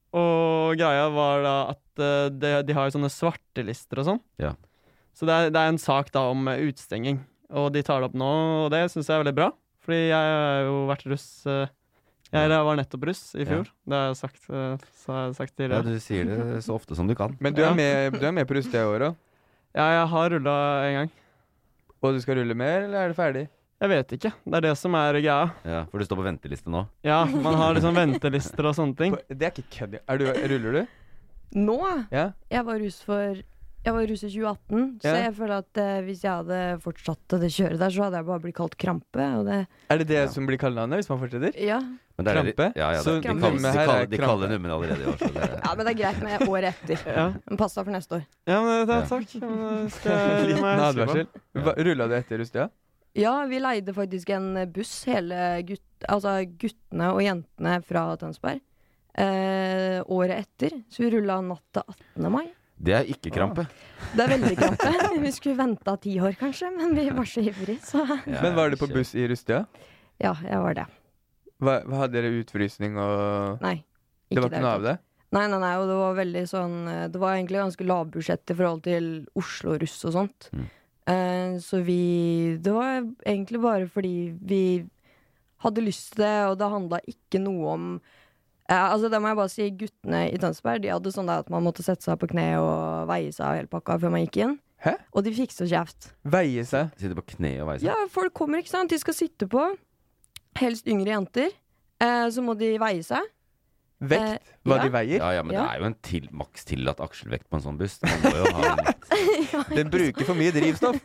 Og greia var da at eh, de, de har jo sånne svartelister og sånn. Ja. Så det er, det er en sak da om eh, utestenging. Og de tar det opp nå, og det syns jeg er veldig bra. Fordi jeg har jo vært russ eh, Jeg Ja. var nettopp russ i fjor. Det har jeg sagt, eh, så har jeg sagt ja, tidligere. du sier det så ofte som du kan. Men du Ja. er med, du er med på Rustia i år òg. Ja, jeg har rulla en gang. Og du skal rulle mer, eller er det ferdig? Jeg vet ikke. Det er det som er greia. Ja, For du står på venteliste nå? Ja, man har liksom ventelister og sånne ting. På- Det er ikke kødd. Er du, ruller du? Nå? Ja? Jeg var russ for Jeg var russ i tjue atten, så Ja. jeg føler at eh, hvis jeg hadde fortsatt det kjøret der, så hadde jeg bare blitt kalt krampe. Og det Er det det Ja. som blir kallenavnet hvis man fortsetter? Ja. Men det er- Krampe? Ja, ja, Så det, de, krampe. kaller, de, Her er kaller, de krampe. kaller numrene allerede i år. Så det, ja, men det er greit med året etter. Ja, Men pass deg for neste år. ja men det er Ja. takk. Men det skal jeg gi Liten meg huske på. advarsel. Hva- Rulla du etter Rustia? Ja, vi leide faktisk en buss, hele gutt, altså guttene og jentene fra Tønsberg, eh, året etter. Så vi rulla natt til attende mai. det er ikke krampe. Det er veldig krampe. Vi skulle venta ti år kanskje, men vi var så ivrige, så Ja, Men var du på ikke- buss i Rustia? ja, jeg var det. Hva, hva Hadde dere utfrysning og Nei. Det var det ikke noe av det? Nei, nei, nei, og det var veldig sånn eh, Det var egentlig ganske lavbudsjett i forhold til Oslo-russ og sånt. Mm. Eh, så vi Det var egentlig bare fordi vi hadde lyst til det, og det handla ikke noe om eh, Altså, det må jeg bare si, guttene i Tønsberg, de hadde sånn der at man måtte sette seg på kne og veie seg av hele pakka før man gikk inn. Hæ? Og de fikk så kjeft. Veie seg? Sitter på kne og veiser? Ja, folk kommer, ikke sant. De skal sitte på. Helst yngre jenter. Eh, så må de veie seg. Vekt? Eh, Hva ja. de veier? Ja, ja, men Ja. det er jo en til, maks tillatt akselvekt på en sånn buss. Man må jo ha litt. Den bruker for mye drivstoff.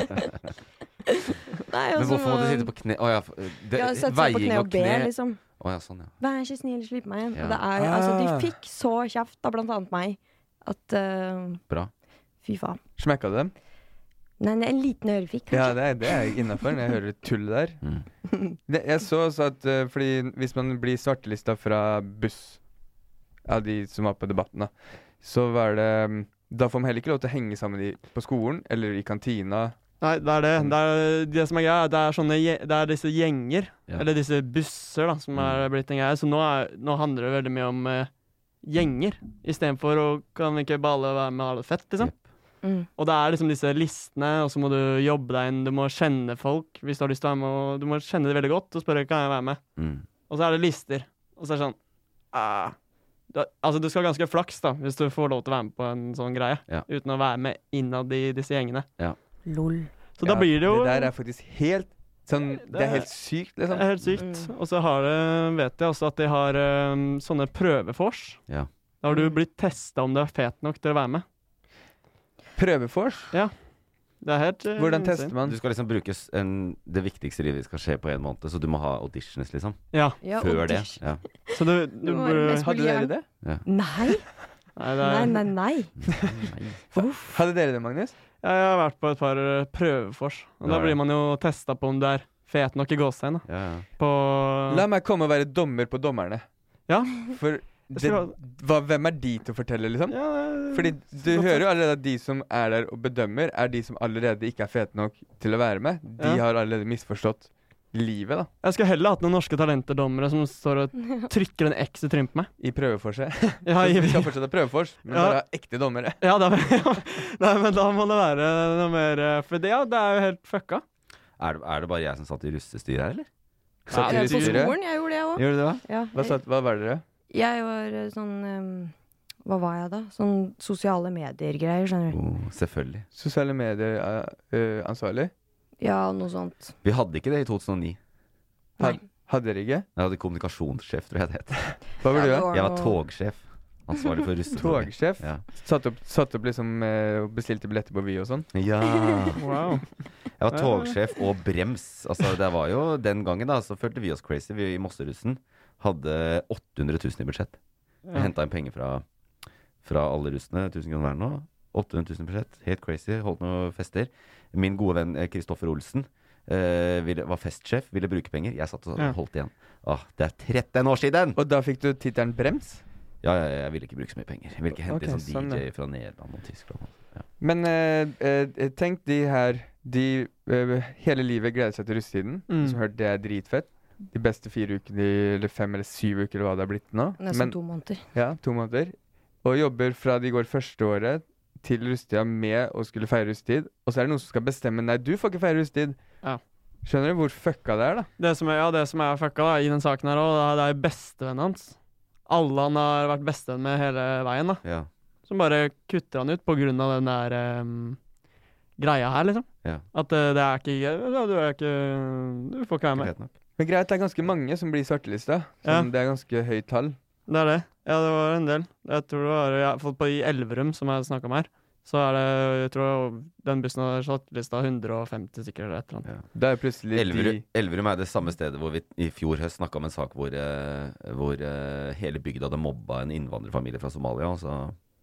Nei, Men og så hvorfor må du må- sitte på kne? Å ja, f- det, Ja, sette seg på veiing kne av og be, liksom. Å ja, sånn, ja. Vær så snill, slipp meg igjen. Ja. Og det er, altså, Ah. de fikk så kjeft av blant annet meg at uh, Bra. fy faen. Smekka du dem? Nei, nei, en liten ørefik, Ja, kanskje. det er, det er innafor når jeg hører tull der. Mm. Det, jeg så også at eh, fordi hvis man blir svartelista fra buss, av de som var på debatten, da, så var det mm, Da får man heller ikke lov til å henge sammen i, på skolen eller i kantina. Nei, det er det. Det, er, det som er greia, det er sånne gje- Det er disse gjenger, Ja. eller disse busser, da, som er blitt en greie. Så nå, er, nå handler det veldig mye om eh, gjenger, i stedet for å kan ikke bare alle være med og ha det fett, liksom. Mm. Og det er liksom disse listene, og så må du jobbe deg inn, du må kjenne folk hvis du har lyst til å være med, og du må kjenne det veldig godt og spørre, kan jeg være med? Mm. Og så er det lister, og så er det sånn, ah, du, altså du skal ha ganske flaks da, hvis du får lov til å være med på en sånn greie, Ja. uten å være med innad i disse gjengene. Ja. Lol. Så da blir det jo... Det der er faktisk helt sånn, det er helt sykt, liksom. Det er helt sykt. Og så har det, vet jeg også at de har um, sånne prøvefors. Ja. Da har du blitt testet om du er fet nok til å være med. Prøvefors? Ja. Det er helt uh, Hvordan insane. tester man? Du skal liksom bruke s- en, det viktigste livet skal skje på en måned, så du må ha auditions, liksom. Ja. Ja, Før audition. det. Ja. Så du, du Du må være burde... mest Hadde dere mulig det? Ja. Nei, Nei, det nei, er... nei, nei. Hadde dere det, Magnus? Ja, jeg har vært på et par uh, prøvefors. Og da Ja, ja. blir man jo testet på om du er fet nok i gåstegn. da. Ja, ja. På... La meg komme og være dommer på dommerne. Ja. For det, skal- hva, hvem er de til å fortelle, liksom? Ja, det- Fordi du godt hører jo sagt. allerede at de som er der og bedømmer, er de som allerede ikke er fete nok til å være med. De Ja. har allerede misforstått livet, da. Jeg skulle heller hatt noen norske talenterdommere som står og trykker en X i trynet på meg. I prøveforset. Ja, Så i- vi skal fortsatt ha prøvefors, men Ja. bare ha ekte dommere. Ja, da, ja. Nei, men da må det være noe mer eh, For det, ja, det er jo helt fucka. Er, det, er det bare jeg som satt i russestyret her, eller? Satt Eh, i På styret. skolen, jeg gjorde det òg. Gjør du det, da? Ja, Hva, satt, hva var dere? jeg var eh, sånn um, Hva var jeg da? Sånn sosiale medier-greier, skjønner du. Oh, selvfølgelig. Sosiale medier uh, uh, ansvarlig? Ja, noe sånt. Vi hadde ikke det i to tusen og ni. Nei. Had, hadde dere ikke? Jeg hadde kommunikasjonssjef, tror jeg det het. Hva var Ja, du, det da? var Jeg var noe- togsjef. Ansvarlig for russetog. Togsjef? Ja. Satt opp, satt opp liksom uh, og bestilte billetter på Vy og sånn? ja. Wow. Jeg var togsjef og brems. Altså, det var jo den gangen, da, så følte vi oss crazy. Vi i Mosserussen hadde åtte hundre tusen i budsjett. Jeg Ja. henta inn penger fra, fra alle russene. tusen kroner hver nå. åtte hundre tusen i budsjett. Helt crazy. Holdt noen fester. Min gode venn Kristoffer Olsen eh, ville, var festsjef, ville bruke penger. Jeg satt og Ja. holdt igjen. Åh, det er tretten år siden! Og da fikk du tittelen brems? Ja, ja, jeg ville ikke bruke så mye penger. Jeg ville ikke hente Ok, inn sånn sånn, D ja. J fra Nederland og Tyskland. Ja. Men eh, eh, tenk de her De eh, hele livet gleder seg til russetiden. Mm. Som hørt det er dritfett. De beste fire ukene, eller fem eller syv uker, eller hva det har blitt nå. Nesten Men, to måneder. ja, to måneder. Og jobber fra de går første året til russetida med å skulle feire russetid. Og så er det noen som skal bestemme nei, du får ikke feire russetid. Ja. Skjønner du hvor fucka det er, da? Det som er, ja, det som er fucka da, i den saken her også, det er, det er bestevennen hans. Alle han har vært bestevenn med hele veien, da. Ja. Som bare kutter han ut på grunn av den der um, greia her, liksom. Ja. At uh, det er ikke ja, Du er ikke Du får ikke være med. Greit nok. Men greit, det er ganske mange som blir svartelista. Sånn, Det er ganske høyt tall. Det er det. Ja, det var en del. Jeg tror det var ja, for på i Elverum, som jeg snakka om her, så er det Jeg tror den bussen har svartelista hundre og femti stykker eller et eller annet. Ja. Da er plutselig Elverum, de Elverum er det samme stedet hvor vi i fjor høst snakka om en sak hvor, eh, hvor eh, hele bygda hadde mobba en innvandrerfamilie fra Somalia. Så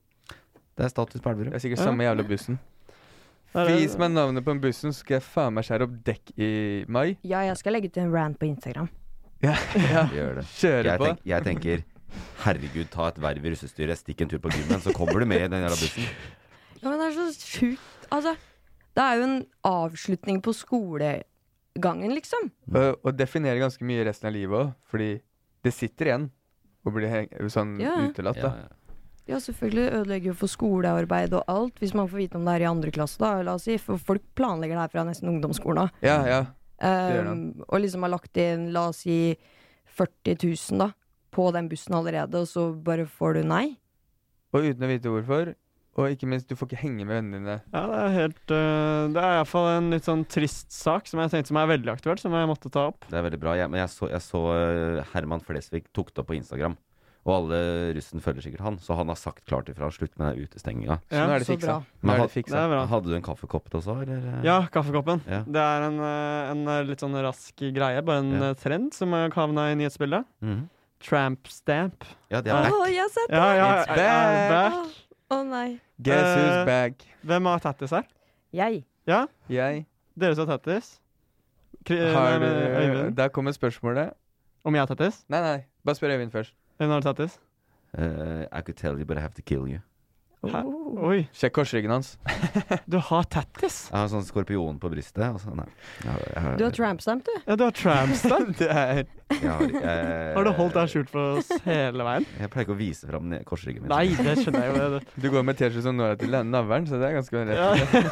det er status på Elverum. Det er sikkert Ja. samme jævla bussen. Det er det- Vis meg navnet på en bussen, så skal jeg faen meg skjære opp dekk i mai. Ja, jeg skal legge til en rant på Instagram. Ja, ja. Gjør det. Kjøre Jeg, på. tenk, jeg tenker herregud, ta et verv i russestyret, stikk en tur på gymmen, så kommer du med i den jævla bussen. Ja, men det er så sjukt. Altså, det er jo en avslutning på skolegangen, liksom. Og, og definere ganske mye resten av livet òg, fordi det sitter igjen å bli heng sånn Ja. utelatt. Ja, da ja. Ja, selvfølgelig ødelegger jo for skolearbeid og alt, hvis man får vite om det er i andre klasse, da, la oss si. For folk planlegger det her fra nesten ungdomsskolen av. Ja, ja. gjør Um, og liksom har lagt inn, la oss si, førti tusen da, på den bussen allerede, og så bare får du nei. Og uten å vite hvorfor. Og ikke minst, du får ikke henge med vennene dine. Ja, det er helt uh, Det er iallfall en litt sånn trist sak som jeg tenkte som er veldig aktuell, som jeg måtte ta opp. Det er veldig bra. Jeg, men jeg så, jeg så eh, Herman Flesvig tok det opp på Instagram. Og alle russen følger sikkert han, så han har sagt klart ifra. Slutt med den utestenginga. Så nå er det så fiksa. bra. Nå Men er ha- det fiksa. Det er bra. Hadde du en kaffekopp til oss òg, eller? Ja, kaffekoppen. Ja. Det er en, uh, en uh, litt sånn rask greie, bare en Ja. uh, trend som har havna i nyhetsbildet. Mhm. Tramp stamp. Ja, det er Å, back. jeg har sett det! Ja, ja, It's jeg er back. back. Å nei. Guess Eh, who's back? Hvem har tattis her? Jeg. Ja, Jeg. dere som har tattis. Kri- Har nei, du Øyvind. Der kommer spørsmålet. Om jeg har tattis? Nei, nei. Bare spør Øyvind først. Hvem har tattis? Eh, I could tell you, but I have to kill you. Hæ? Oh. Oi, Sjekk korsryggen hans. du har tattis. Jeg har sånn skorpion på brystet. Og så, nei. Jeg, har- jeg, har- Du har trampstamp, du. Ja, du har trampstamp. Det er jeg, har, jeg, Har du holdt deg skjult for oss hele veien? Jeg pleier ikke å vise fram ne- korsryggen min. Nei, det skjønner jeg jo. Du går med T-skjorte som når deg til navlen, så det er ganske rett.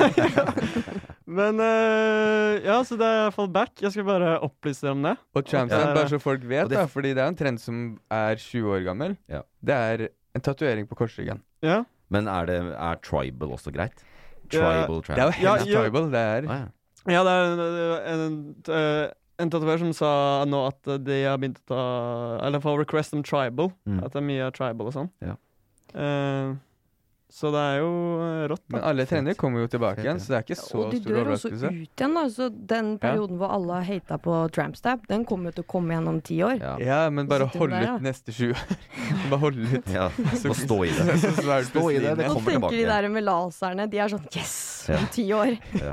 Ja. Men eh, ja, så det er i hvert fall back. Jeg skal bare opplyse dere om det. Og trampstamp, Ja. bare så folk Og vet, det- da, fordi det er en trend som er tjue år gammel. Ja. Det er en tatovering på korsryggen. Ja. Men er, det, er tribal også greit? Ja, Tribal Det er jo tramp? Ja, helt ja. tribal. Det er Ah, ja. Ja, det er en, en, en, en tatoverer som sa nå at de har begynt å ta Eller få request om tribal. Mm. At det er mye tribal og sånn. Ja. Eh, så det er jo eh, rått, da. Men alle trender kommer jo tilbake Fett, igjen, ja. så det er ikke så Og de stor dør også overraskelse. ut igjen, da. Så den perioden hvor alle hata på trampstamp, den kommer jo til å komme igjen om ti år. Ja. Ja, men bare Sitter du hold der, ut da? neste sju år. Bare hold ut. Ja, og stå i det. Så svært Stå i det, det besvimende. Nå kommer tenker de tilbake. der med laserne, de er sånn yes, Ja. om ti år. Ja.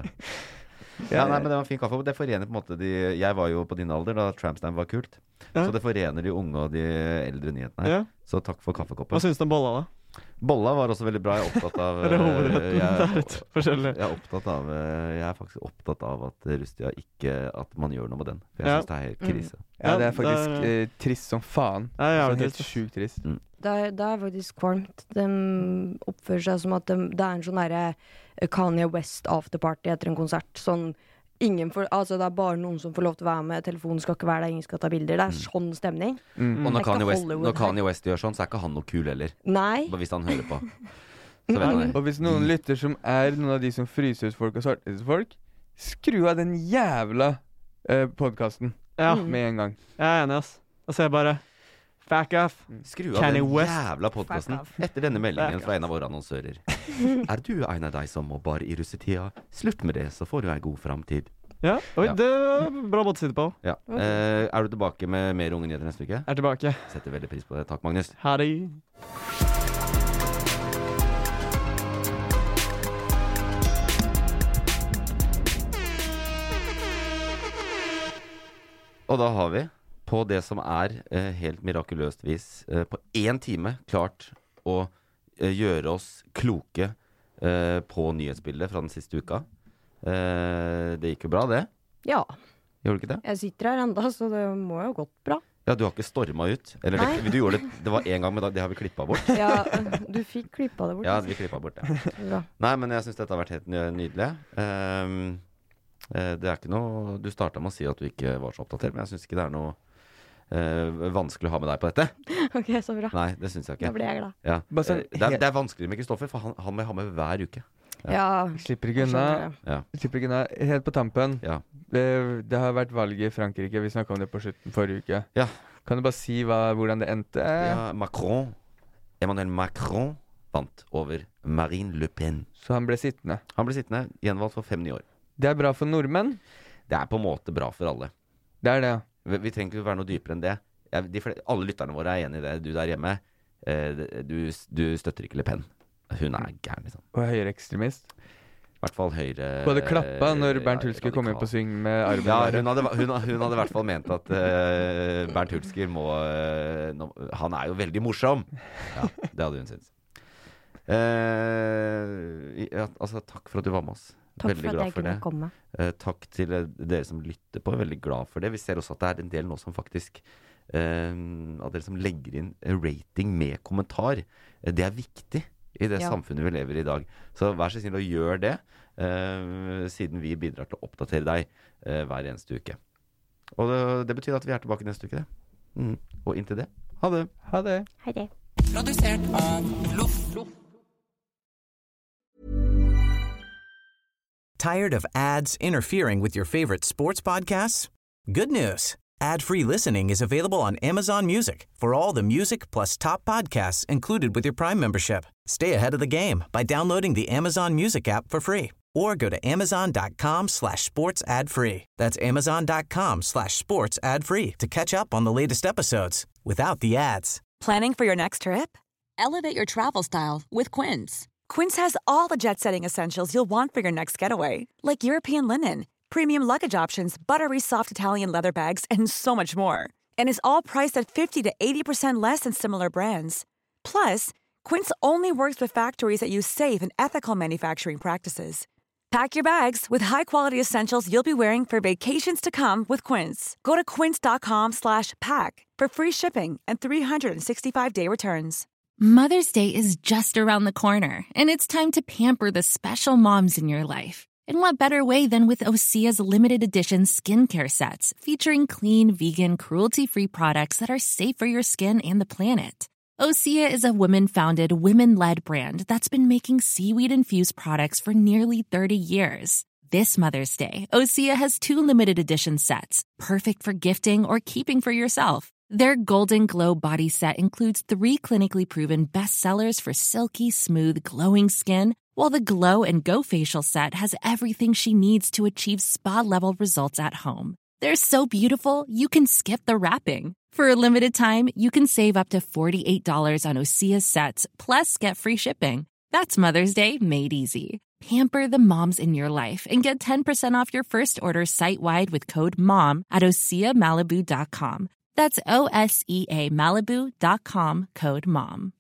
Ja, nei, men det var en fin kaffe. Det forener på en måte de Jeg var jo på din alder da trampstamp var kult. Ja. Så det forener de unge og de eldre nyhetene her. Ja. Så takk for Hva kaffekoppen. syns du om bolla, da? Bolla var også veldig bra. Jeg er opptatt av Eller eh, hovedretten. Det er jeg, litt forskjellig. jeg er opptatt av eh, Jeg er faktisk opptatt av at Rustia ikke At man gjør noe med den. For jeg Ja. syns det er helt krise. Ja, det Ja, er faktisk det eh, trist som faen. Ja, Så jævlig helt trist. sjukt trist. Det er, det er faktisk kvalmt. De oppfører seg som at de, det er en sånn derre Kanye West afterparty etter en konsert. Sånn ingen får, altså det er bare noen som får lov til å være med. Telefonen skal ikke være der, ingen skal ta bilder. Det er sånn stemning. Mm. Og Det når er Kanye, ikke West, Hollywood når Kanye West gjør sånn, så er ikke han noe kul heller. Nei. Bare hvis han hører på. Så vet han det. Og hvis noen lytter som er noen av de som fryser ut folk og svartlister folk, skru av den jævla uh, podkasten Ja, Mm. med en gang. jeg er enig, ass. Da ser jeg bare Back off. Skru av Kanye den West. jævla podkasten etter denne meldingen fra en av våre annonsører. Er du en av de som mobber i russetida? Slutt med det, så får du en god framtid. Ja, oi, Ja. det er bra måte å si det på. Ja. Eh, er du tilbake med mer unge nyheter neste uke? Jeg er tilbake. Setter veldig pris på det. Takk, Magnus. Ha det. Og da har vi, på det som er eh, helt mirakuløst vis, eh, på én time klart å eh, gjøre oss kloke eh, på nyhetsbildet fra den siste uka. Eh, det gikk jo bra, det. Ja. Gjorde det ikke det? Jeg sitter her enda, så det må jo ha gått bra. Ja, du har ikke storma ut? Eller det, Nei. du gjorde det, det var én gang, men da, det har vi klippa bort. Ja, du fikk klippa det bort. Ja, vi klippa bort det. Bra. Nei, men jeg syns dette har vært helt ny- nydelig. Ehm, eh, det er ikke noe Du starta med å si at du ikke var så oppdatert, men jeg syns ikke det er noe eh, vanskelig å ha med deg på dette. Ok, så bra. Nei, det syns jeg Da ikke. ble jeg glad. Ja. Bare sånn Eh, det, er, det er vanskelig med Kristoffer, for han, han må jeg ha med hver uke. Ja, Slipper ikke jeg unna. skjønner det. Ja. Slipper ikke unna. Helt på tampen. Ja. Det, det har vært valg i Frankrike. Vi snakka om det på slutten forrige uke. Ja. Kan du bare si hva, hvordan det endte? Ja, Macron Emmanuel Macron vant over Marine Le Pen. Så han ble sittende. Han ble sittende, gjenvalgt for fem nye år. Det er bra for nordmenn. Det er på en måte bra for alle. Det er det. Vi, vi trenger ikke være noe dypere enn det. Jeg, de, fle- alle lytterne våre er enig i det. Du der hjemme, eh, du, du støtter ikke Le Pen. Hun er gæren, liksom. Og høyreekstremist. I hvert fall høyre Både klappa når ja, Bernt Hulsker kom inn radikal. på syng med armen Ja, der. hun hadde, hun, hun hadde i hvert fall ment at eh, Bernt Hulsker må eh, nå, Han er jo veldig morsom. Ja, det hadde hun syntes. Eh, ja, altså, takk for at du var med oss. Takk veldig for at glad jeg for kunne det. komme. Eh, takk til eh, dere som lytter på. Veldig glad for det. Vi ser også at det er en del nå som faktisk eh, av dere som legger inn eh, rating med kommentar. Eh, det er viktig i det Ja. samfunnet vi lever i i dag. Så vær så snill og gjør det, eh, siden vi bidrar til å oppdatere deg eh, hver eneste uke. Og det, det betyr at vi er tilbake neste uke, det. Mm. Og inntil det, ha det. Ha det. Hei det. Produsert av Loff. Tired of ads interfering with your favorite sports podcasts? Good news. Ad-free listening is available on Amazon Music for all the music plus top podcasts included with your Prime membership. Stay ahead of the game by downloading the Amazon Music app for free or go to amazon.com slash sports ad free. That's amazon.com slash sports ad free to catch up on the latest episodes without the ads. Planning for your next trip? Elevate your travel style with Quince. Quince has all the jet-setting essentials you'll want for your next getaway, like European linen, premium luggage options, buttery soft Italian leather bags, and so much more. And is all priced at fifty to eighty percent less than similar brands. Plus, Quince only works with factories that use safe and ethical manufacturing practices. Pack your bags with high-quality essentials you'll be wearing for vacations to come with Quince. Go to quince.com slash pack for free shipping and three sixty-five day returns. Mother's Day is just around the corner, and it's time to pamper the special moms in your life. And what better way than with Osea's limited edition skincare sets featuring clean, vegan, cruelty-free products that are safe for your skin and the planet. Osea is a women-founded, women-led brand that's been making seaweed-infused products for nearly thirty years. This Mother's Day, Osea has two limited edition sets, perfect for gifting or keeping for yourself. Their Golden Glow body set includes three clinically proven bestsellers for silky, smooth, glowing skin, while the Glow and Go facial set has everything she needs to achieve spa-level results at home. They're so beautiful, you can skip the wrapping. For a limited time, you can save up to forty-eight dollars on Osea sets, plus get free shipping. That's Mother's Day made easy. Pamper the moms in your life and get ten percent off your first order site-wide with code MOM at osea malibu dot com. That's O S E A Malibu dot com, code MOM.